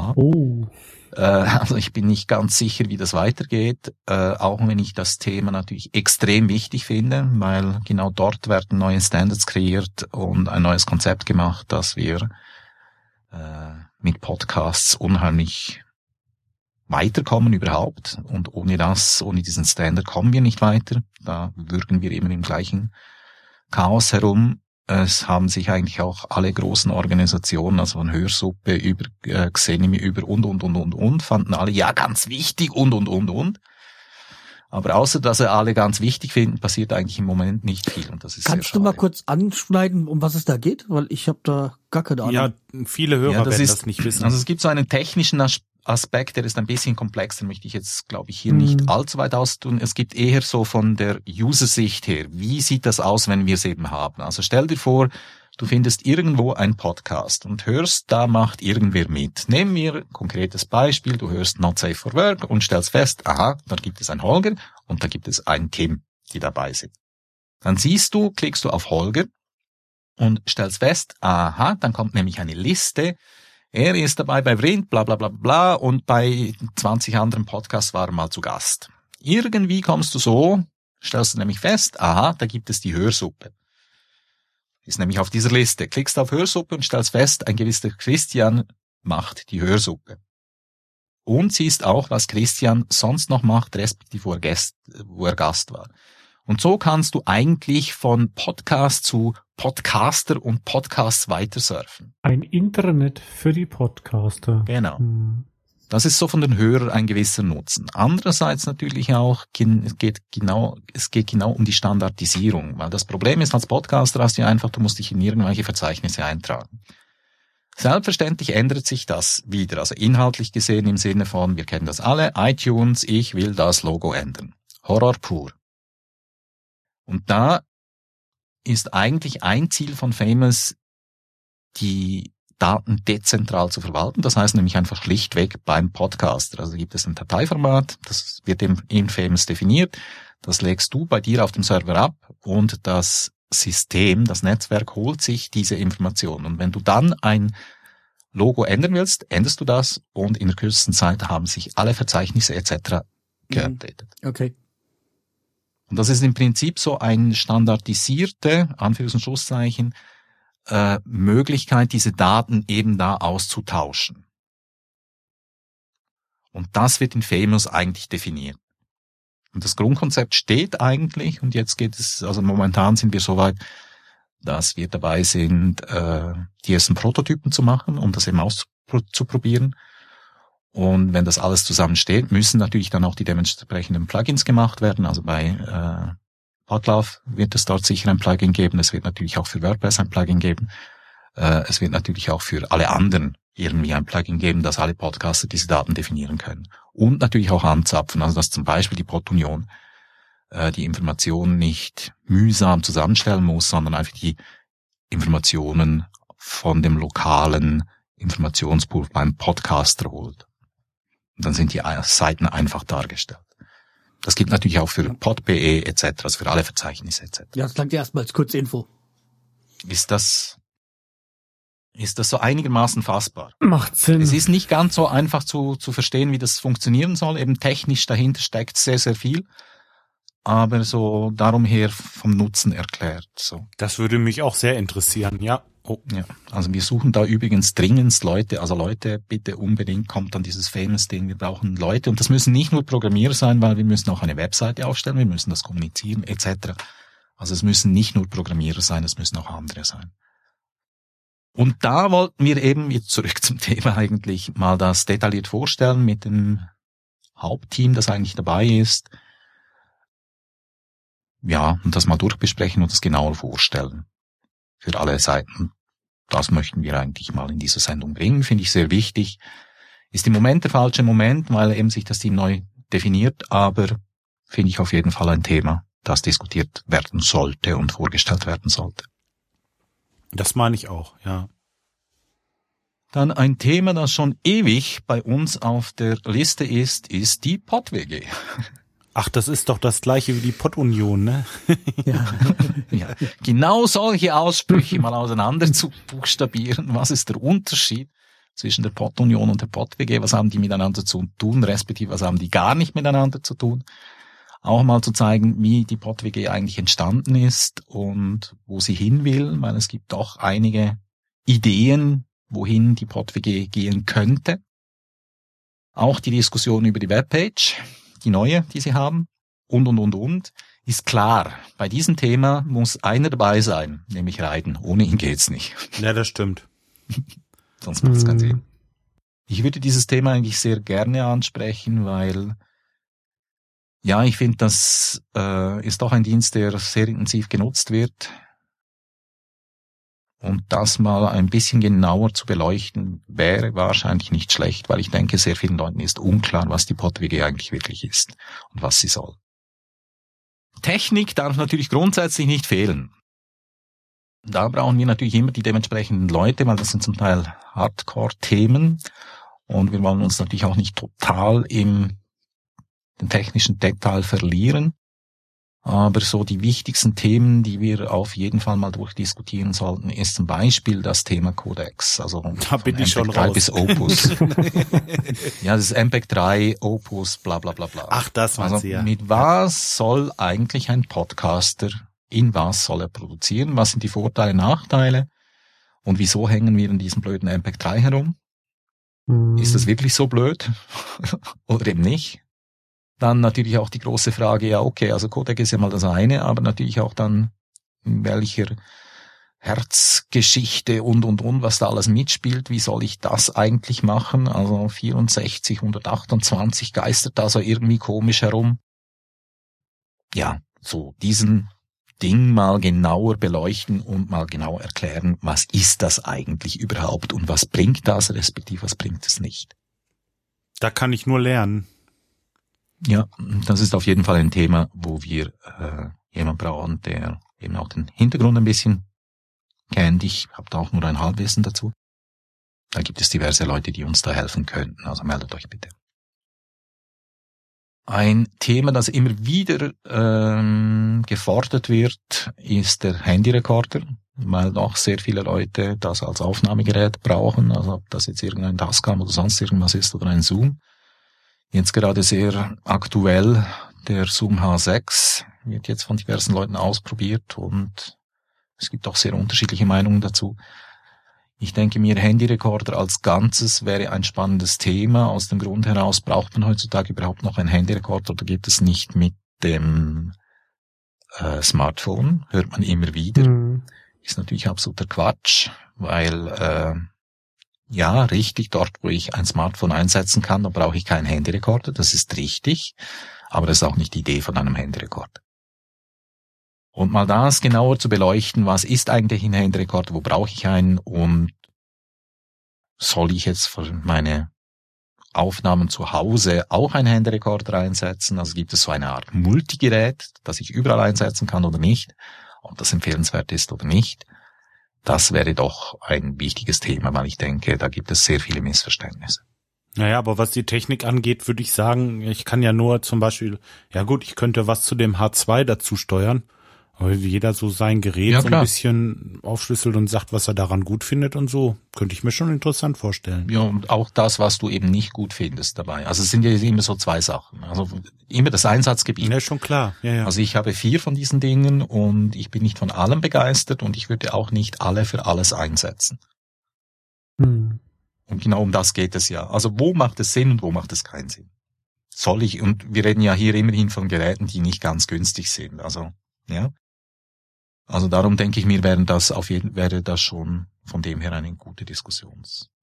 Also ich bin nicht ganz sicher, wie das weitergeht, auch wenn ich das Thema natürlich extrem wichtig finde, weil genau dort werden neue Standards kreiert und ein neues Konzept gemacht, dass wir mit Podcasts unheimlich weiterkommen überhaupt. Und ohne diesen Standard kommen wir nicht weiter. Da würgen wir immer im gleichen Chaos herum. Es haben sich eigentlich auch alle großen Organisationen, also von Hörsuppe über Xenimi über und, fanden alle, ja, ganz wichtig und. Aber außer, dass sie alle ganz wichtig finden, passiert eigentlich im Moment nicht viel. Und das ist Kannst du mal kurz anschneiden, um was es da geht? Weil ich habe da gar keine Ahnung. Ja, viele Hörer werden das nicht wissen. Also es gibt so einen technischen Aspekt, der ist ein bisschen komplex, den möchte ich jetzt, glaube ich, hier nicht allzu weit austun. Es gibt eher so von der User-Sicht her, wie sieht das aus, wenn wir es eben haben? Also stell dir vor, du findest irgendwo einen Podcast und hörst, da macht irgendwer mit. Nehmen wir ein konkretes Beispiel, du hörst Not Safe for Work und stellst fest, aha, da gibt es einen Holger und da gibt es einen Tim, die dabei sind. Dann klickst du auf Holger und stellst fest, aha, dann kommt nämlich eine Liste, er ist dabei bei Vrind, bla bla bla bla und bei 20 anderen Podcasts war er mal zu Gast. Irgendwie kommst du so, stellst du nämlich fest, aha, da gibt es die Hörsuppe. Ist nämlich auf dieser Liste. Klickst auf Hörsuppe und stellst fest, ein gewisser Christian macht die Hörsuppe. Und siehst auch, was Christian sonst noch macht, respektive wo er Gast war. Und so kannst du eigentlich von Podcast zu Podcaster und Podcasts weitersurfen. Ein Intranet für die Podcaster. Genau. Das ist so von den Hörern ein gewisser Nutzen. Andererseits natürlich auch, es geht genau um die Standardisierung, weil das Problem ist, als Podcaster hast du einfach, du musst dich in irgendwelche Verzeichnisse eintragen. Selbstverständlich ändert sich das wieder, also inhaltlich gesehen im Sinne von, wir kennen das alle, iTunes, ich will das Logo ändern. Horror pur. Und da ist eigentlich ein Ziel von Famous, die Daten dezentral zu verwalten. Das heißt nämlich einfach schlichtweg beim Podcaster. Also gibt es ein Dateiformat, das wird in Famous definiert. Das legst du bei dir auf dem Server ab und das System, das Netzwerk holt sich diese Informationen. Und wenn du dann ein Logo ändern willst, änderst du das und in der kürzesten Zeit haben sich alle Verzeichnisse etc. geupdatet. Okay. Und das ist im Prinzip so eine standardisierte, Anführungs- und Schlusszeichen, Möglichkeit, diese Daten eben da auszutauschen. Und das wird in Famous eigentlich definiert. Und das Grundkonzept steht eigentlich, und jetzt geht es, also momentan sind wir so weit, dass wir dabei sind, die ersten Prototypen zu machen, um das eben auszuprobieren. Und wenn das alles zusammensteht, müssen natürlich dann auch die dementsprechenden Plugins gemacht werden. Also bei Podlove wird es dort sicher ein Plugin geben. Es wird natürlich auch für WordPress ein Plugin geben. Es wird natürlich auch für alle anderen irgendwie ein Plugin geben, dass alle Podcaster diese Daten definieren können. Und natürlich auch anzapfen, also dass zum Beispiel die Podunion die Informationen nicht mühsam zusammenstellen muss, sondern einfach die Informationen von dem lokalen Informationspool beim Podcaster holt. Und dann sind die Seiten einfach dargestellt. Das gilt natürlich auch für pod.be etc., also für alle Verzeichnisse etc. Ja, das klingt erstmal als Kurzinfo. Ist das so einigermaßen fassbar? Macht Sinn. Es ist nicht ganz so einfach zu verstehen, wie das funktionieren soll. Eben technisch dahinter steckt sehr, sehr viel. Aber so darum her vom Nutzen erklärt. So. Das würde mich auch sehr interessieren, ja. Oh. Ja, also wir suchen da übrigens dringendst Leute. Also Leute, bitte unbedingt kommt an dieses Famous-Ding. Wir brauchen Leute. Und das müssen nicht nur Programmierer sein, weil wir müssen auch eine Webseite aufstellen. Wir müssen das kommunizieren etc. Also es müssen nicht nur Programmierer sein, es müssen auch andere sein. Und da wollten wir eben, jetzt zurück zum Thema eigentlich, mal das detailliert vorstellen mit dem Hauptteam, das eigentlich dabei ist. Ja, und das mal durchbesprechen und das genauer vorstellen. Für alle Seiten. Das möchten wir eigentlich mal in dieser Sendung bringen, finde ich sehr wichtig. Ist im Moment der falsche Moment, weil eben sich das Team neu definiert, aber finde ich auf jeden Fall ein Thema, das diskutiert werden sollte und vorgestellt werden sollte. Das meine ich auch, ja. Dann ein Thema, das schon ewig bei uns auf der Liste ist die PodWG. Ach, das ist doch das gleiche wie die Pod-Union, ne? Ja. Ja, genau solche Aussprüche mal auseinander zu buchstabieren. Was ist der Unterschied zwischen der Pod-Union und der PodWG? Was haben die miteinander zu tun, respektive was haben die gar nicht miteinander zu tun? Auch mal zu zeigen, wie die PodWG eigentlich entstanden ist und wo sie hin will, weil es gibt doch einige Ideen, wohin die PodWG gehen könnte. Auch die Diskussion über die Webpage, die neue, die sie haben, und, ist klar. Bei diesem Thema muss einer dabei sein, nämlich Reiden. Ohne ihn geht's nicht. Ja, das stimmt. Sonst macht's keinen Sinn. Ich würde dieses Thema eigentlich sehr gerne ansprechen, weil, ja, ich finde, das ist doch ein Dienst, der sehr intensiv genutzt wird. Und das mal ein bisschen genauer zu beleuchten, wäre wahrscheinlich nicht schlecht, weil ich denke, sehr vielen Leuten ist unklar, was die PodWG eigentlich wirklich ist und was sie soll. Technik darf natürlich grundsätzlich nicht fehlen. Da brauchen wir natürlich immer die dementsprechenden Leute, weil das sind zum Teil Hardcore-Themen und wir wollen uns natürlich auch nicht total im den technischen Detail verlieren. Aber so die wichtigsten Themen, die wir auf jeden Fall mal durchdiskutieren sollten, ist zum Beispiel das Thema Codex. Also da bin ich schon MP3 raus. bis Opus. Ja, das ist MP3, Opus, bla bla bla bla. Ach, das war's also ja. Mit was soll eigentlich ein Podcaster, in was soll er produzieren? Was sind die Vorteile, Nachteile? Und wieso hängen wir in diesem blöden MP3 herum? Ist das wirklich so blöd? Oder eben nicht? Dann natürlich auch die große Frage, ja okay, also Codec ist ja mal das eine, aber natürlich auch dann, in welcher Herzgeschichte und, was da alles mitspielt, wie soll ich das eigentlich machen? Also 64, 128 geistert da so irgendwie komisch herum. Ja, so diesen Ding mal genauer beleuchten und mal genau erklären, was ist das eigentlich überhaupt und was bringt das, respektive was bringt es nicht. Da kann ich nur lernen. Ja, das ist auf jeden Fall ein Thema, wo wir jemanden brauchen, der eben auch den Hintergrund ein bisschen kennt. Ich habe da auch nur ein Halbwissen dazu. Da gibt es diverse Leute, die uns da helfen könnten, also meldet euch bitte. Ein Thema, das immer wieder gefordert wird, ist der Handyrekorder, weil doch sehr viele Leute das als Aufnahmegerät brauchen, also ob das jetzt irgendein Tascam oder sonst irgendwas ist oder ein Zoom. Jetzt gerade sehr aktuell, der Zoom H6 wird jetzt von diversen Leuten ausprobiert und es gibt auch sehr unterschiedliche Meinungen dazu. Ich denke mir, Handyrekorder als Ganzes wäre ein spannendes Thema. Aus dem Grund heraus, braucht man heutzutage überhaupt noch einen Handyrekorder oder geht es nicht mit dem Smartphone? Hört man immer wieder. Ist natürlich absoluter Quatsch, weil ja, richtig, dort wo ich ein Smartphone einsetzen kann, da brauche ich keinen Handyrekorder, das ist richtig, aber das ist auch nicht die Idee von einem Handyrekorder. Und mal das genauer zu beleuchten, was ist eigentlich ein Handyrekorder, wo brauche ich einen und soll ich jetzt für meine Aufnahmen zu Hause auch einen Handyrekorder einsetzen? Also gibt es so eine Art Multigerät, das ich überall einsetzen kann oder nicht, ob das empfehlenswert ist oder nicht. Das wäre doch ein wichtiges Thema, weil ich denke, da gibt es sehr viele Missverständnisse. Naja, aber was die Technik angeht, würde ich sagen, ich kann ja nur zum Beispiel, ja gut, ich könnte was zu dem H2 dazu steuern, aber wie jeder so sein Gerät ja, so ein bisschen aufschlüsselt und sagt, was er daran gut findet und so, könnte ich mir schon interessant vorstellen. Ja, und auch das, was du eben nicht gut findest dabei. Also es sind ja immer so zwei Sachen. Also immer das Einsatzgebiet. Ja, schon klar. Ja. Also ich habe 4 von diesen Dingen und ich bin nicht von allem begeistert und ich würde auch nicht alle für alles einsetzen. Und genau um das geht es ja. Also wo macht es Sinn und wo macht es keinen Sinn? Soll ich, und wir reden ja hier immerhin von Geräten, die nicht ganz günstig sind. Also, ja. Also darum denke ich mir, wäre das schon von dem her eine gute Diskussion.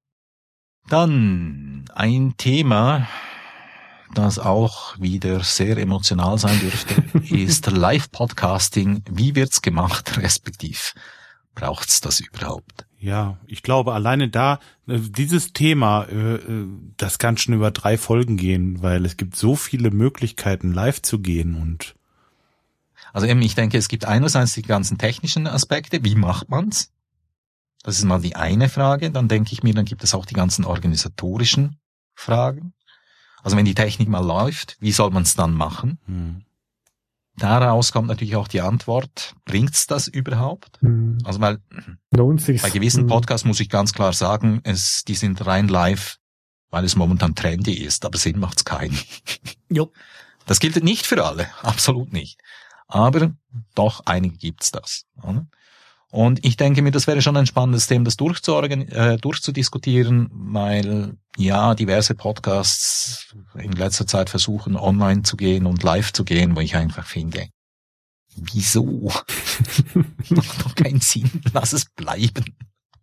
Dann ein Thema, das auch wieder sehr emotional sein dürfte, ist Live-Podcasting. Wie wird's gemacht, respektiv braucht's das überhaupt? Ja, ich glaube, alleine da, dieses Thema, das kann schon über 3 Folgen gehen, weil es gibt so viele Möglichkeiten, live zu gehen und also eben, ich denke, es gibt einerseits die ganzen technischen Aspekte, wie macht man's? Das ist mal die eine Frage. Dann denke ich mir, dann gibt es auch die ganzen organisatorischen Fragen. Also wenn die Technik mal läuft, wie soll man's dann machen? Daraus kommt natürlich auch die Antwort, bringt's das überhaupt? Also weil lohnt sich's. Bei gewissen Podcasts muss ich ganz klar sagen, die sind rein live, weil es momentan trendy ist, aber Sinn macht's keinen. Jo. Das gilt nicht für alle, absolut nicht. Aber doch, einige gibt's das. Oder? Und ich denke mir, das wäre schon ein spannendes Thema, das durchzudiskutieren, weil ja diverse Podcasts in letzter Zeit versuchen, online zu gehen und live zu gehen, wo ich einfach finde, wieso? Macht doch keinen Sinn, lass es bleiben.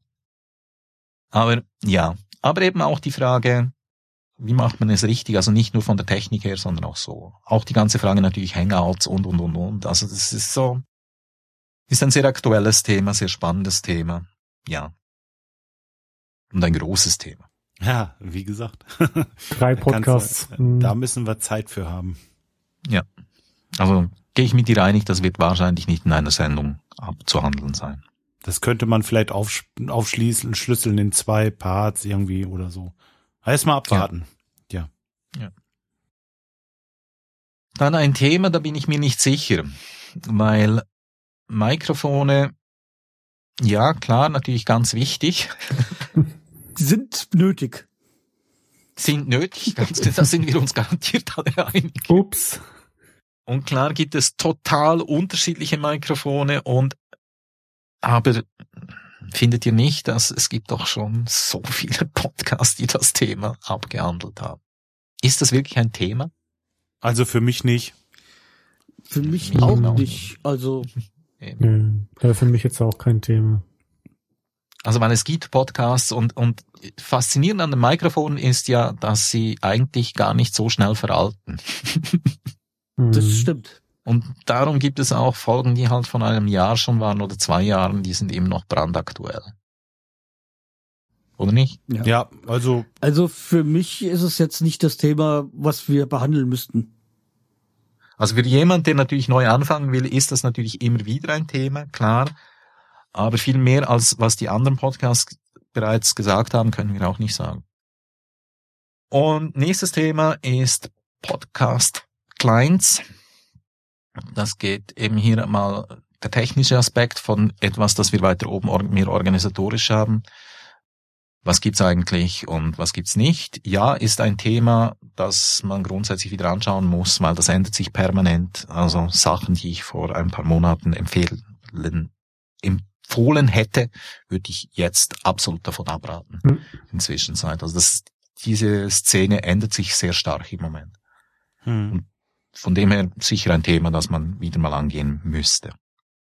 Aber ja, aber eben auch die Frage, wie macht man es richtig? Also nicht nur von der Technik her, sondern auch so. Auch die ganze Frage natürlich Hangouts und. Also das ist so, ist ein sehr aktuelles Thema, sehr spannendes Thema. Ja. Und ein großes Thema. Ja, wie gesagt. 3 Podcasts. Da müssen wir Zeit für haben. Ja. Also gehe ich mit dir einig, das wird wahrscheinlich nicht in einer Sendung abzuhandeln sein. Das könnte man vielleicht schlüsseln in 2 Parts irgendwie oder so. Erstmal abwarten. Ja. Dann ein Thema, da bin ich mir nicht sicher, weil Mikrofone, ja klar, natürlich ganz wichtig. Sind nötig. Sind nötig, da sind wir uns garantiert alle einig. Ups. Und klar gibt es total unterschiedliche Mikrofone aber findet ihr nicht, dass es gibt doch schon so viele Podcasts, die das Thema abgehandelt haben? Ist das wirklich ein Thema? Also für mich nicht. Für mich auch nicht. Also für mich jetzt auch kein Thema. Also weil es gibt Podcasts und faszinierend an den Mikrofonen ist ja, dass sie eigentlich gar nicht so schnell veralten. Das stimmt. Und darum gibt es auch Folgen, die halt von einem Jahr schon waren oder 2 Jahren, die sind eben noch brandaktuell. Oder nicht? Ja, also für mich ist es jetzt nicht das Thema, was wir behandeln müssten. Also für jemand, der natürlich neu anfangen will, ist das natürlich immer wieder ein Thema, klar. Aber viel mehr als was die anderen Podcasts bereits gesagt haben, können wir auch nicht sagen. Und nächstes Thema ist Podcast Clients. Das geht eben hier mal der technische Aspekt von etwas, das wir weiter oben mehr organisatorisch haben. Was gibt's eigentlich und was gibt's nicht? Ja, ist ein Thema, das man grundsätzlich wieder anschauen muss, weil das ändert sich permanent. Also Sachen, die ich vor ein paar Monaten empfohlen hätte, würde ich jetzt absolut davon abraten. Inzwischen. Also diese Szene ändert sich sehr stark im Moment. Und von dem her sicher ein Thema, das man wieder mal angehen müsste.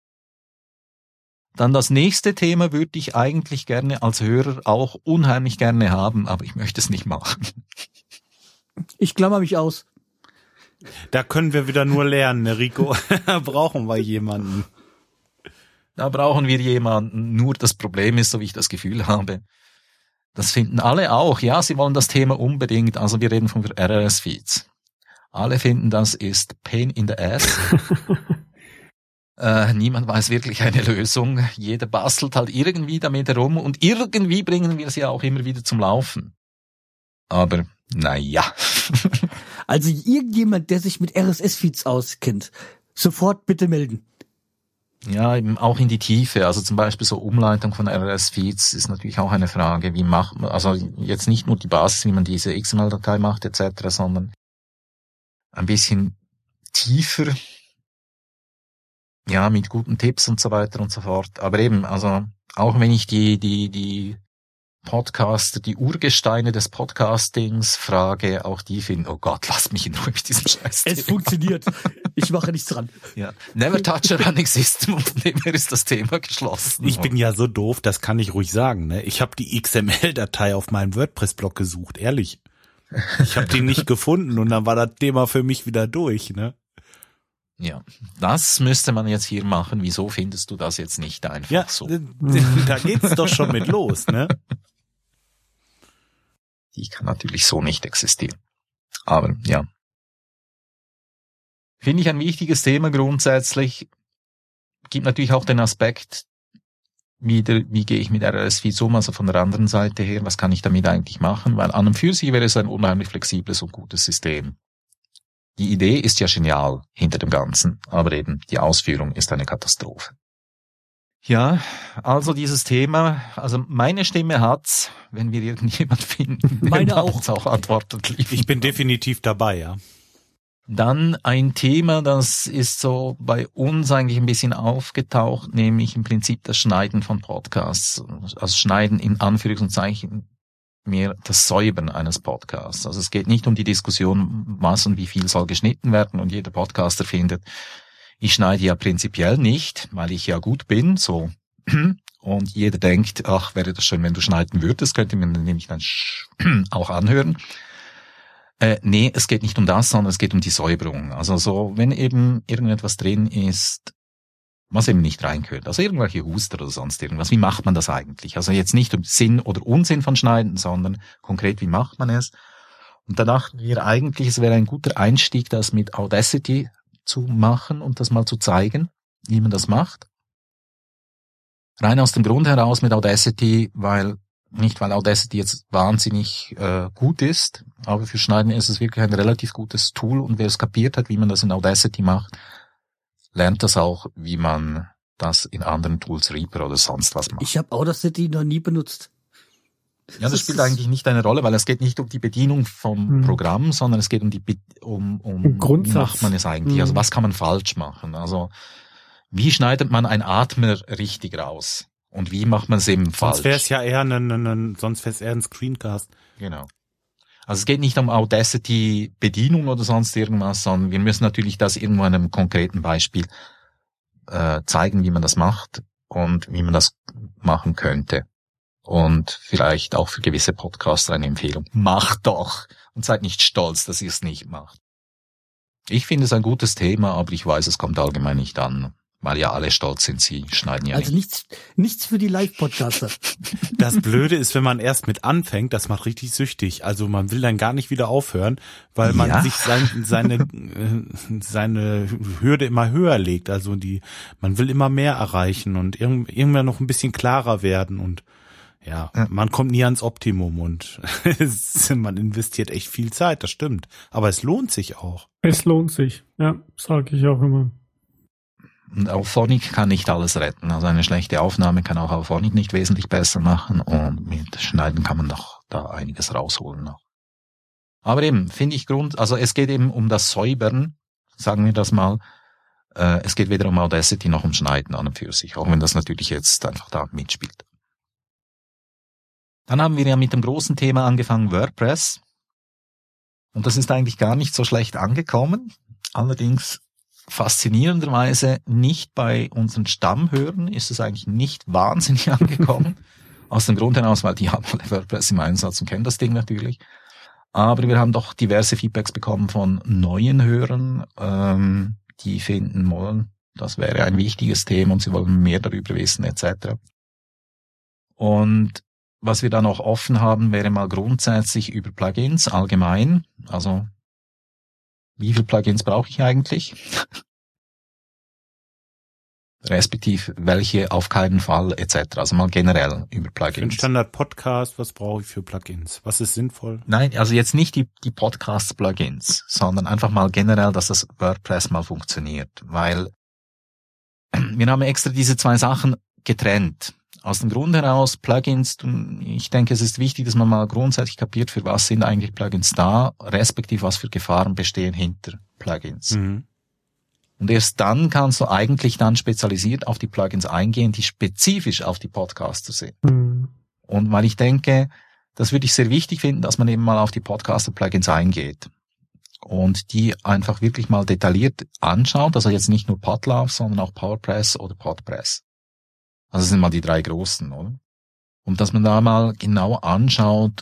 Dann das nächste Thema würde ich eigentlich gerne als Hörer auch unheimlich gerne haben, aber ich möchte es nicht machen. Ich klammer mich aus. Da können wir wieder nur lernen, ne, Rico. Da brauchen wir jemanden. Da brauchen wir jemanden. Nur das Problem ist, so wie ich das Gefühl habe, das finden alle auch. Ja, sie wollen das Thema unbedingt. Also wir reden von RSS-Feeds. Alle finden, das ist Pain in the Ass. Niemand weiß wirklich eine Lösung. Jeder bastelt halt irgendwie damit herum und irgendwie bringen wir sie auch immer wieder zum Laufen. Aber, naja. Also irgendjemand, der sich mit RSS-Feeds auskennt, sofort bitte melden. Ja, eben auch in die Tiefe. Also zum Beispiel so Umleitung von RSS-Feeds ist natürlich auch eine Frage. Wie macht man, also jetzt nicht nur die Basis, wie man diese XML-Datei macht etc., sondern ein bisschen tiefer. Ja, mit guten Tipps und so weiter und so fort. Aber eben, also auch wenn ich die Podcaster, die Urgesteine des Podcastings frage, auch die finden, oh Gott, lass mich in Ruhe mit diesem Scheiß. Es funktioniert. Ich mache nichts dran. Ja. Never touch a running system und von dem her ist das Thema geschlossen. Ich bin ja so doof, das kann ich ruhig sagen. Ne? Ich habe die XML-Datei auf meinem WordPress-Blog gesucht, ehrlich. Ich habe die nicht gefunden und dann war das Thema für mich wieder durch, ne? Ja, das müsste man jetzt hier machen. Wieso findest du das jetzt nicht einfach so? Da geht's doch schon mit los, ne? Die kann natürlich so nicht existieren. Aber ja. Finde ich ein wichtiges Thema grundsätzlich. Gibt natürlich auch den Aspekt, wie gehe ich mit RSS-Feeds um, also von der anderen Seite her, was kann ich damit eigentlich machen? Weil an und für sich wäre es ein unheimlich flexibles und gutes System. Die Idee ist ja genial hinter dem Ganzen, aber eben die Ausführung ist eine Katastrophe. Ja, also dieses Thema, also meine Stimme hat's, wenn wir irgendjemand finden, meine auch Antworten liefern. Ich bin definitiv dabei, ja. Dann ein Thema, das ist so bei uns eigentlich ein bisschen aufgetaucht, nämlich im Prinzip das Schneiden von Podcasts, also Schneiden in Anführungszeichen, mehr das Säubern eines Podcasts. Also es geht nicht um die Diskussion, was und wie viel soll geschnitten werden und jeder Podcaster findet, ich schneide ja prinzipiell nicht, weil ich ja gut bin, so. Und jeder denkt, ach, wäre das schön, wenn du schneiden würdest, könnte man nämlich dann auch anhören. Nee, es geht nicht um das, sondern es geht um die Säuberung. Also so, wenn eben irgendetwas drin ist, was eben nicht reingehört. Also irgendwelche Huster oder sonst irgendwas. Wie macht man das eigentlich? Also jetzt nicht um Sinn oder Unsinn von Schneiden, sondern konkret, wie macht man es? Und da dachten wir eigentlich, es wäre ein guter Einstieg, das mit Audacity zu machen und das mal zu zeigen, wie man das macht. Rein aus dem Grund heraus mit Audacity, weil Audacity jetzt wahnsinnig gut ist, aber für Schneiden ist es wirklich ein relativ gutes Tool und wer es kapiert hat, wie man das in Audacity macht, lernt das auch, wie man das in anderen Tools, Reaper oder sonst was macht. Ich habe Audacity noch nie benutzt. Ja, das spielt eigentlich nicht eine Rolle, weil es geht nicht um die Bedienung vom Programm, sondern es geht um wie macht man es eigentlich? Also was kann man falsch machen? Also wie schneidet man ein Atmer richtig raus? Und wie macht man es eben falsch? Sonst wäre es ja eher sonst wäre es eher ein Screencast. Genau. Also es geht nicht um Audacity-Bedienung oder sonst irgendwas, sondern wir müssen natürlich das irgendwo an einem konkreten Beispiel zeigen, wie man das macht und wie man das machen könnte. Und vielleicht auch für gewisse Podcaster eine Empfehlung. Macht doch! Und seid nicht stolz, dass ihr es nicht macht. Ich finde es ein gutes Thema, aber ich weiß, es kommt allgemein nicht an. Weil ja alle stolz sind, sie schneiden ja also nicht. Also nichts für die Live-Podcaster. Das Blöde ist, wenn man erst mit anfängt, das macht richtig süchtig. Also man will dann gar nicht wieder aufhören, weil man sich seine Hürde immer höher legt. Also man will immer mehr erreichen und irgendwann noch ein bisschen klarer werden und man kommt nie ans Optimum und man investiert echt viel Zeit, das stimmt. Aber es lohnt sich auch. Es lohnt sich, ja, sage ich auch immer. Und Auphonic kann nicht alles retten. Also eine schlechte Aufnahme kann auch Auphonic nicht wesentlich besser machen und mit Schneiden kann man doch da einiges rausholen noch. Aber eben, finde ich also es geht eben um das Säubern, sagen wir das mal. Es geht weder um Audacity noch um Schneiden an und für sich, auch wenn das natürlich jetzt einfach da mitspielt. Dann haben wir ja mit dem großen Thema angefangen, WordPress. Und das ist eigentlich gar nicht so schlecht angekommen. Allerdings faszinierenderweise nicht bei unseren Stammhörern ist es eigentlich nicht wahnsinnig angekommen. Aus dem Grund heraus, weil die haben alle WordPress im Einsatz und kennen das Ding natürlich. Aber wir haben doch diverse Feedbacks bekommen von neuen Hörern, die finden, das wäre ein wichtiges Thema und sie wollen mehr darüber wissen etc. Und was wir da noch offen haben, wäre mal grundsätzlich über Plugins allgemein. Also wie viele Plugins brauche ich eigentlich? Respektive welche auf keinen Fall etc. Also mal generell über Plugins. Für einen Standard-Podcast, was brauche ich für Plugins? Was ist sinnvoll? Nein, also jetzt nicht die Podcast-Plugins, sondern einfach mal generell, dass das WordPress mal funktioniert. Weil wir haben extra diese zwei Sachen getrennt. Aus dem Grund heraus, Plugins, ich denke, es ist wichtig, dass man mal grundsätzlich kapiert, für was sind eigentlich Plugins da, respektive was für Gefahren bestehen hinter Plugins. Mhm. Und erst dann kannst du eigentlich dann spezialisiert auf die Plugins eingehen, die spezifisch auf die Podcaster sind. Mhm. Und weil ich denke, das würde ich sehr wichtig finden, dass man eben mal auf die Podcaster-Plugins eingeht. Und die einfach wirklich mal detailliert anschaut, also jetzt nicht nur Podlove, sondern auch PowerPress oder Podpress. Also das sind mal die drei großen, oder? Und dass man da mal genau anschaut,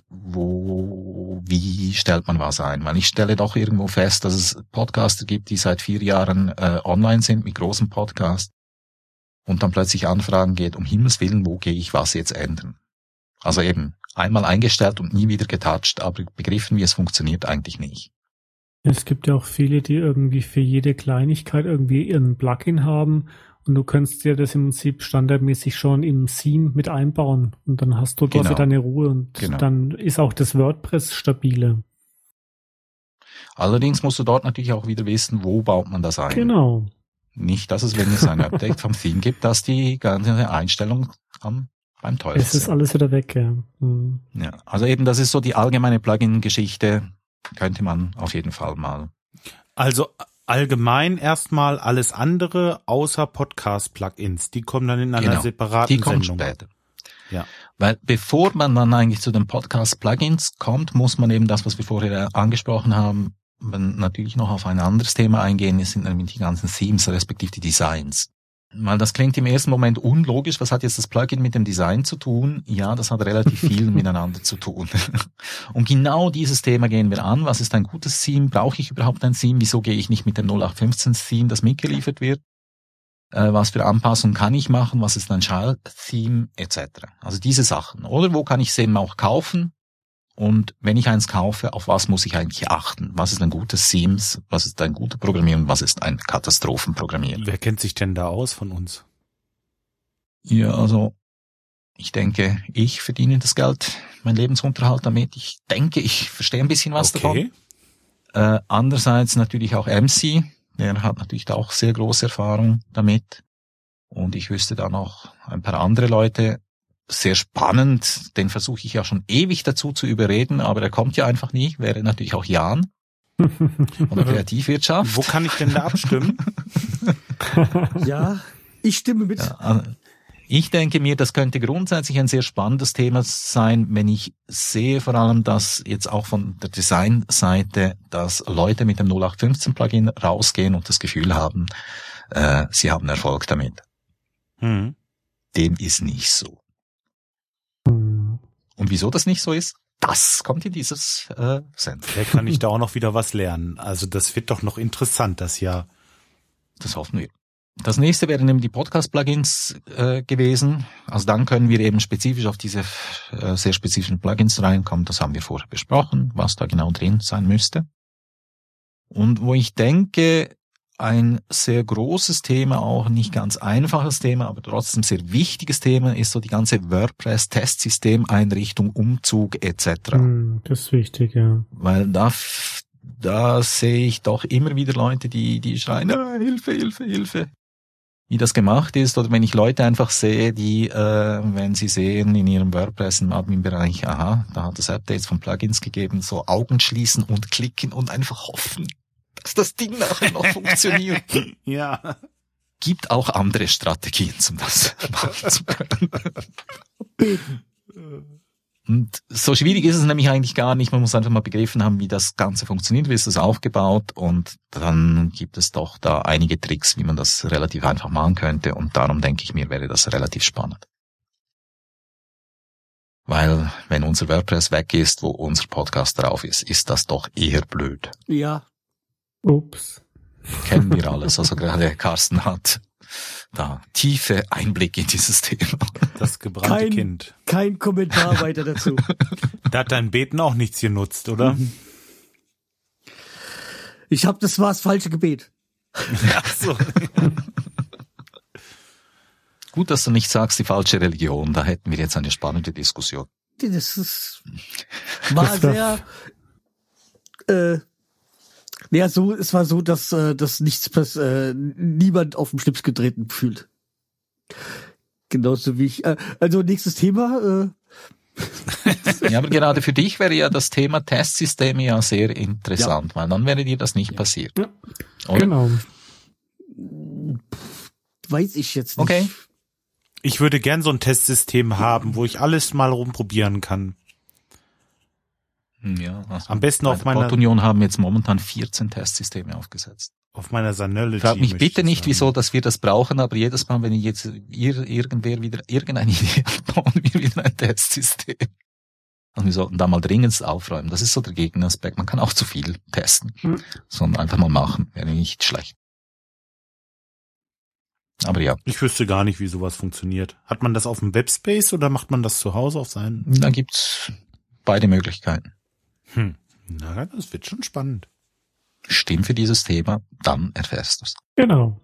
wie stellt man was ein. Weil ich stelle doch irgendwo fest, dass es Podcaster gibt, die seit 4 Jahren online sind mit großen Podcasts und dann plötzlich Anfragen geht, um Himmels Willen, wo gehe ich was jetzt ändern? Also eben einmal eingestellt und nie wieder getoucht, aber begriffen, wie es funktioniert, eigentlich nicht. Es gibt ja auch viele, die irgendwie für jede Kleinigkeit irgendwie ihren Plugin haben. Und du kannst dir das im Prinzip standardmäßig schon im Theme mit einbauen. Und dann hast du dafür deine Ruhe und dann ist auch das WordPress stabile. Allerdings musst du dort natürlich auch wieder wissen, wo baut man das ein. Genau. Nicht, dass es, wenn es ein Update vom Theme gibt, dass die ganze Einstellung beim Teufel ist. Es ist alles wieder weg, ja. Mhm. Ja. Also eben, das ist so die allgemeine Plugin-Geschichte. Könnte man auf jeden Fall mal. Also allgemein erstmal alles andere außer Podcast-Plugins. Die kommen dann in einer separaten Sendung. Die kommen später. Ja. Weil bevor man dann eigentlich zu den Podcast-Plugins kommt, muss man eben das, was wir vorher angesprochen haben, natürlich noch auf ein anderes Thema eingehen. Es sind nämlich die ganzen Themes, respektive die Designs. Weil das klingt im ersten Moment unlogisch. Was hat jetzt das Plugin mit dem Design zu tun? Ja, das hat relativ viel miteinander zu tun. Und genau dieses Thema gehen wir an. Was ist ein gutes Theme? Brauche ich überhaupt ein Theme? Wieso gehe ich nicht mit dem 0815-Theme, das mitgeliefert wird? Was für Anpassungen kann ich machen? Was ist ein Child-Theme? Etc. Also diese Sachen. Oder wo kann ich es eben auch kaufen? Und wenn ich eins kaufe, auf was muss ich eigentlich achten? Was ist ein gutes Theme? Was ist ein guter Programmierer? Und was ist ein Katastrophenprogrammierer? Wer kennt sich denn da aus von uns? Ja, also ich denke, ich verdiene das Geld, mein Lebensunterhalt damit. Ich denke, ich verstehe ein bisschen was davon. Andererseits natürlich auch MC. Der hat natürlich da auch sehr große Erfahrung damit. Und ich wüsste da noch ein paar andere Leute. Sehr spannend, den versuche ich ja schon ewig dazu zu überreden, aber er kommt ja einfach nie, wäre natürlich auch Jan von der Kreativwirtschaft. Wo kann ich denn da abstimmen? Ja, ich stimme mit. Ich denke mir, das könnte grundsätzlich ein sehr spannendes Thema sein, wenn ich sehe vor allem, dass jetzt auch von der Designseite, dass Leute mit dem 0815-Plugin rausgehen und das Gefühl haben, sie haben Erfolg damit. Dem ist nicht so. Und wieso das nicht so ist, das kommt in dieses Sendung. Vielleicht kann ich da auch noch wieder was lernen. Also das wird doch noch interessant, das Jahr. Das hoffen wir. Das nächste wären eben die Podcast-Plugins gewesen. Also dann können wir eben spezifisch auf diese sehr spezifischen Plugins reinkommen. Das haben wir vorher besprochen, was da genau drin sein müsste. Und wo ich denke, ein sehr großes Thema, auch nicht ganz einfaches Thema, aber trotzdem sehr wichtiges Thema, ist so die ganze WordPress-Testsystem-Einrichtung, Umzug etc. Das ist wichtig, ja. Weil da sehe ich doch immer wieder Leute, die schreien, Hilfe, Hilfe, Hilfe. Wie das gemacht ist, oder wenn ich Leute einfach sehe, die, wenn sie sehen in ihrem WordPress im Admin-Bereich, aha, da hat es Updates von Plugins gegeben, so Augen schließen und klicken und einfach hoffen, dass das Ding nachher noch funktioniert. Ja. Gibt auch andere Strategien, um das machen zu können. Und so schwierig ist es nämlich eigentlich gar nicht. Man muss einfach mal begriffen haben, wie das Ganze funktioniert, wie ist das aufgebaut, und dann gibt es doch da einige Tricks, wie man das relativ einfach machen könnte, und darum denke ich mir, wäre das relativ spannend. Weil, wenn unser WordPress weg ist, wo unser Podcast drauf ist das doch eher blöd. Ja. Ups. Kennen wir alles. Also gerade Carsten hat da tiefe Einblicke in dieses Thema. Das gebrannte Kind. Kein Kommentar weiter dazu. Da hat dein Beten auch nichts genutzt, oder? Das war das falsche Gebet. Ach so. Gut, dass du nicht sagst, die falsche Religion. Da hätten wir jetzt eine spannende Diskussion. War sehr, es war so, dass niemand auf den Schlips getreten fühlt. Genauso wie ich. Also nächstes Thema. Ja, aber gerade für dich wäre ja das Thema Testsysteme ja sehr interessant, weil dann wäre dir das nicht passiert. Ja. Oder? Genau. Weiß ich jetzt nicht. Okay. Ich würde gern so ein Testsystem haben, wo ich alles mal rumprobieren kann. Ja, also am besten auf meiner Union haben jetzt momentan 14 Testsysteme aufgesetzt. Auf meiner Synology. Frag mich bitte nicht, wieso, dass wir das brauchen, aber jedes Mal, wenn ich jetzt irgendwer wieder irgendeine Idee hat, bauen wir wieder ein Testsystem. Und wir sollten da mal dringendst aufräumen. Das ist so der Gegenaspekt. Man kann auch zu viel testen, sondern einfach mal machen. Wäre nicht schlecht. Aber ja. Ich wüsste gar nicht, wie sowas funktioniert. Hat man das auf dem Webspace oder macht man das zu Hause auf seinen? Da gibt's beide Möglichkeiten. Na, das wird schon spannend. Stimmt für dieses Thema, dann erfährst du's. Genau.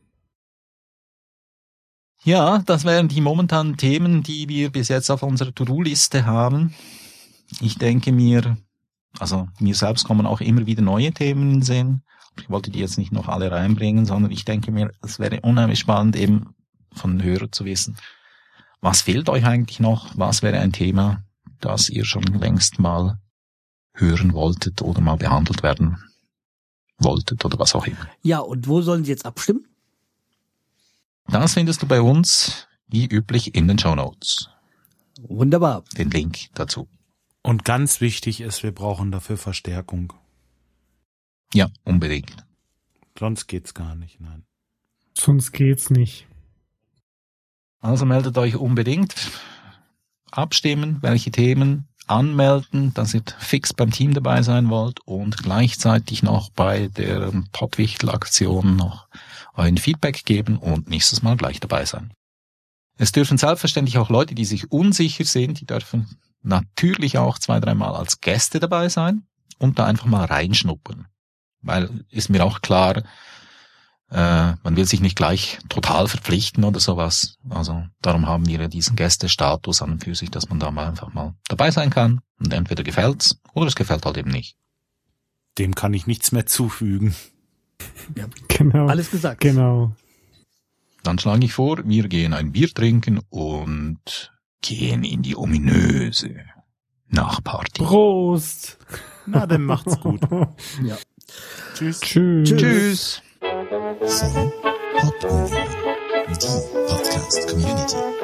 Ja, das wären die momentanen Themen, die wir bis jetzt auf unserer To-Do-Liste haben. Ich denke mir selbst kommen auch immer wieder neue Themen in den Sinn. Ich wollte die jetzt nicht noch alle reinbringen, sondern ich denke mir, es wäre unheimlich spannend, eben von den Hörern zu wissen, was fehlt euch eigentlich noch? Was wäre ein Thema, das ihr schon längst mal hören wolltet oder mal behandelt werden wolltet oder was auch immer. Ja, und wo sollen Sie jetzt abstimmen? Das findest du bei uns, wie üblich, in den Shownotes. Wunderbar. Den Link dazu. Und ganz wichtig ist, wir brauchen dafür Verstärkung. Ja, unbedingt. Sonst geht's gar nicht, nein. Sonst geht's nicht. Also meldet euch unbedingt. Abstimmen, welche Themen, anmelden, dass ihr fix beim Team dabei sein wollt und gleichzeitig noch bei der Pottwichtel-Aktion noch euren Feedback geben und nächstes Mal gleich dabei sein. Es dürfen selbstverständlich auch Leute, die sich unsicher sind, die dürfen natürlich auch 2-3 Mal als Gäste dabei sein und da einfach mal reinschnuppern. Weil ist mir auch klar, man will sich nicht gleich total verpflichten oder sowas. Also darum haben wir ja diesen Gästestatus an und für sich, dass man da mal einfach mal dabei sein kann. Und entweder gefällt's oder es gefällt halt eben nicht. Dem kann ich nichts mehr zufügen. Ja, genau. Alles gesagt. Genau. Dann schlage ich vor, wir gehen ein Bier trinken und gehen in die ominöse Nachparty. Prost! Na, dann macht's gut. Ja. Tschüss. Tschüss. Tschüss. Von Pod Union. Die Podcast Community.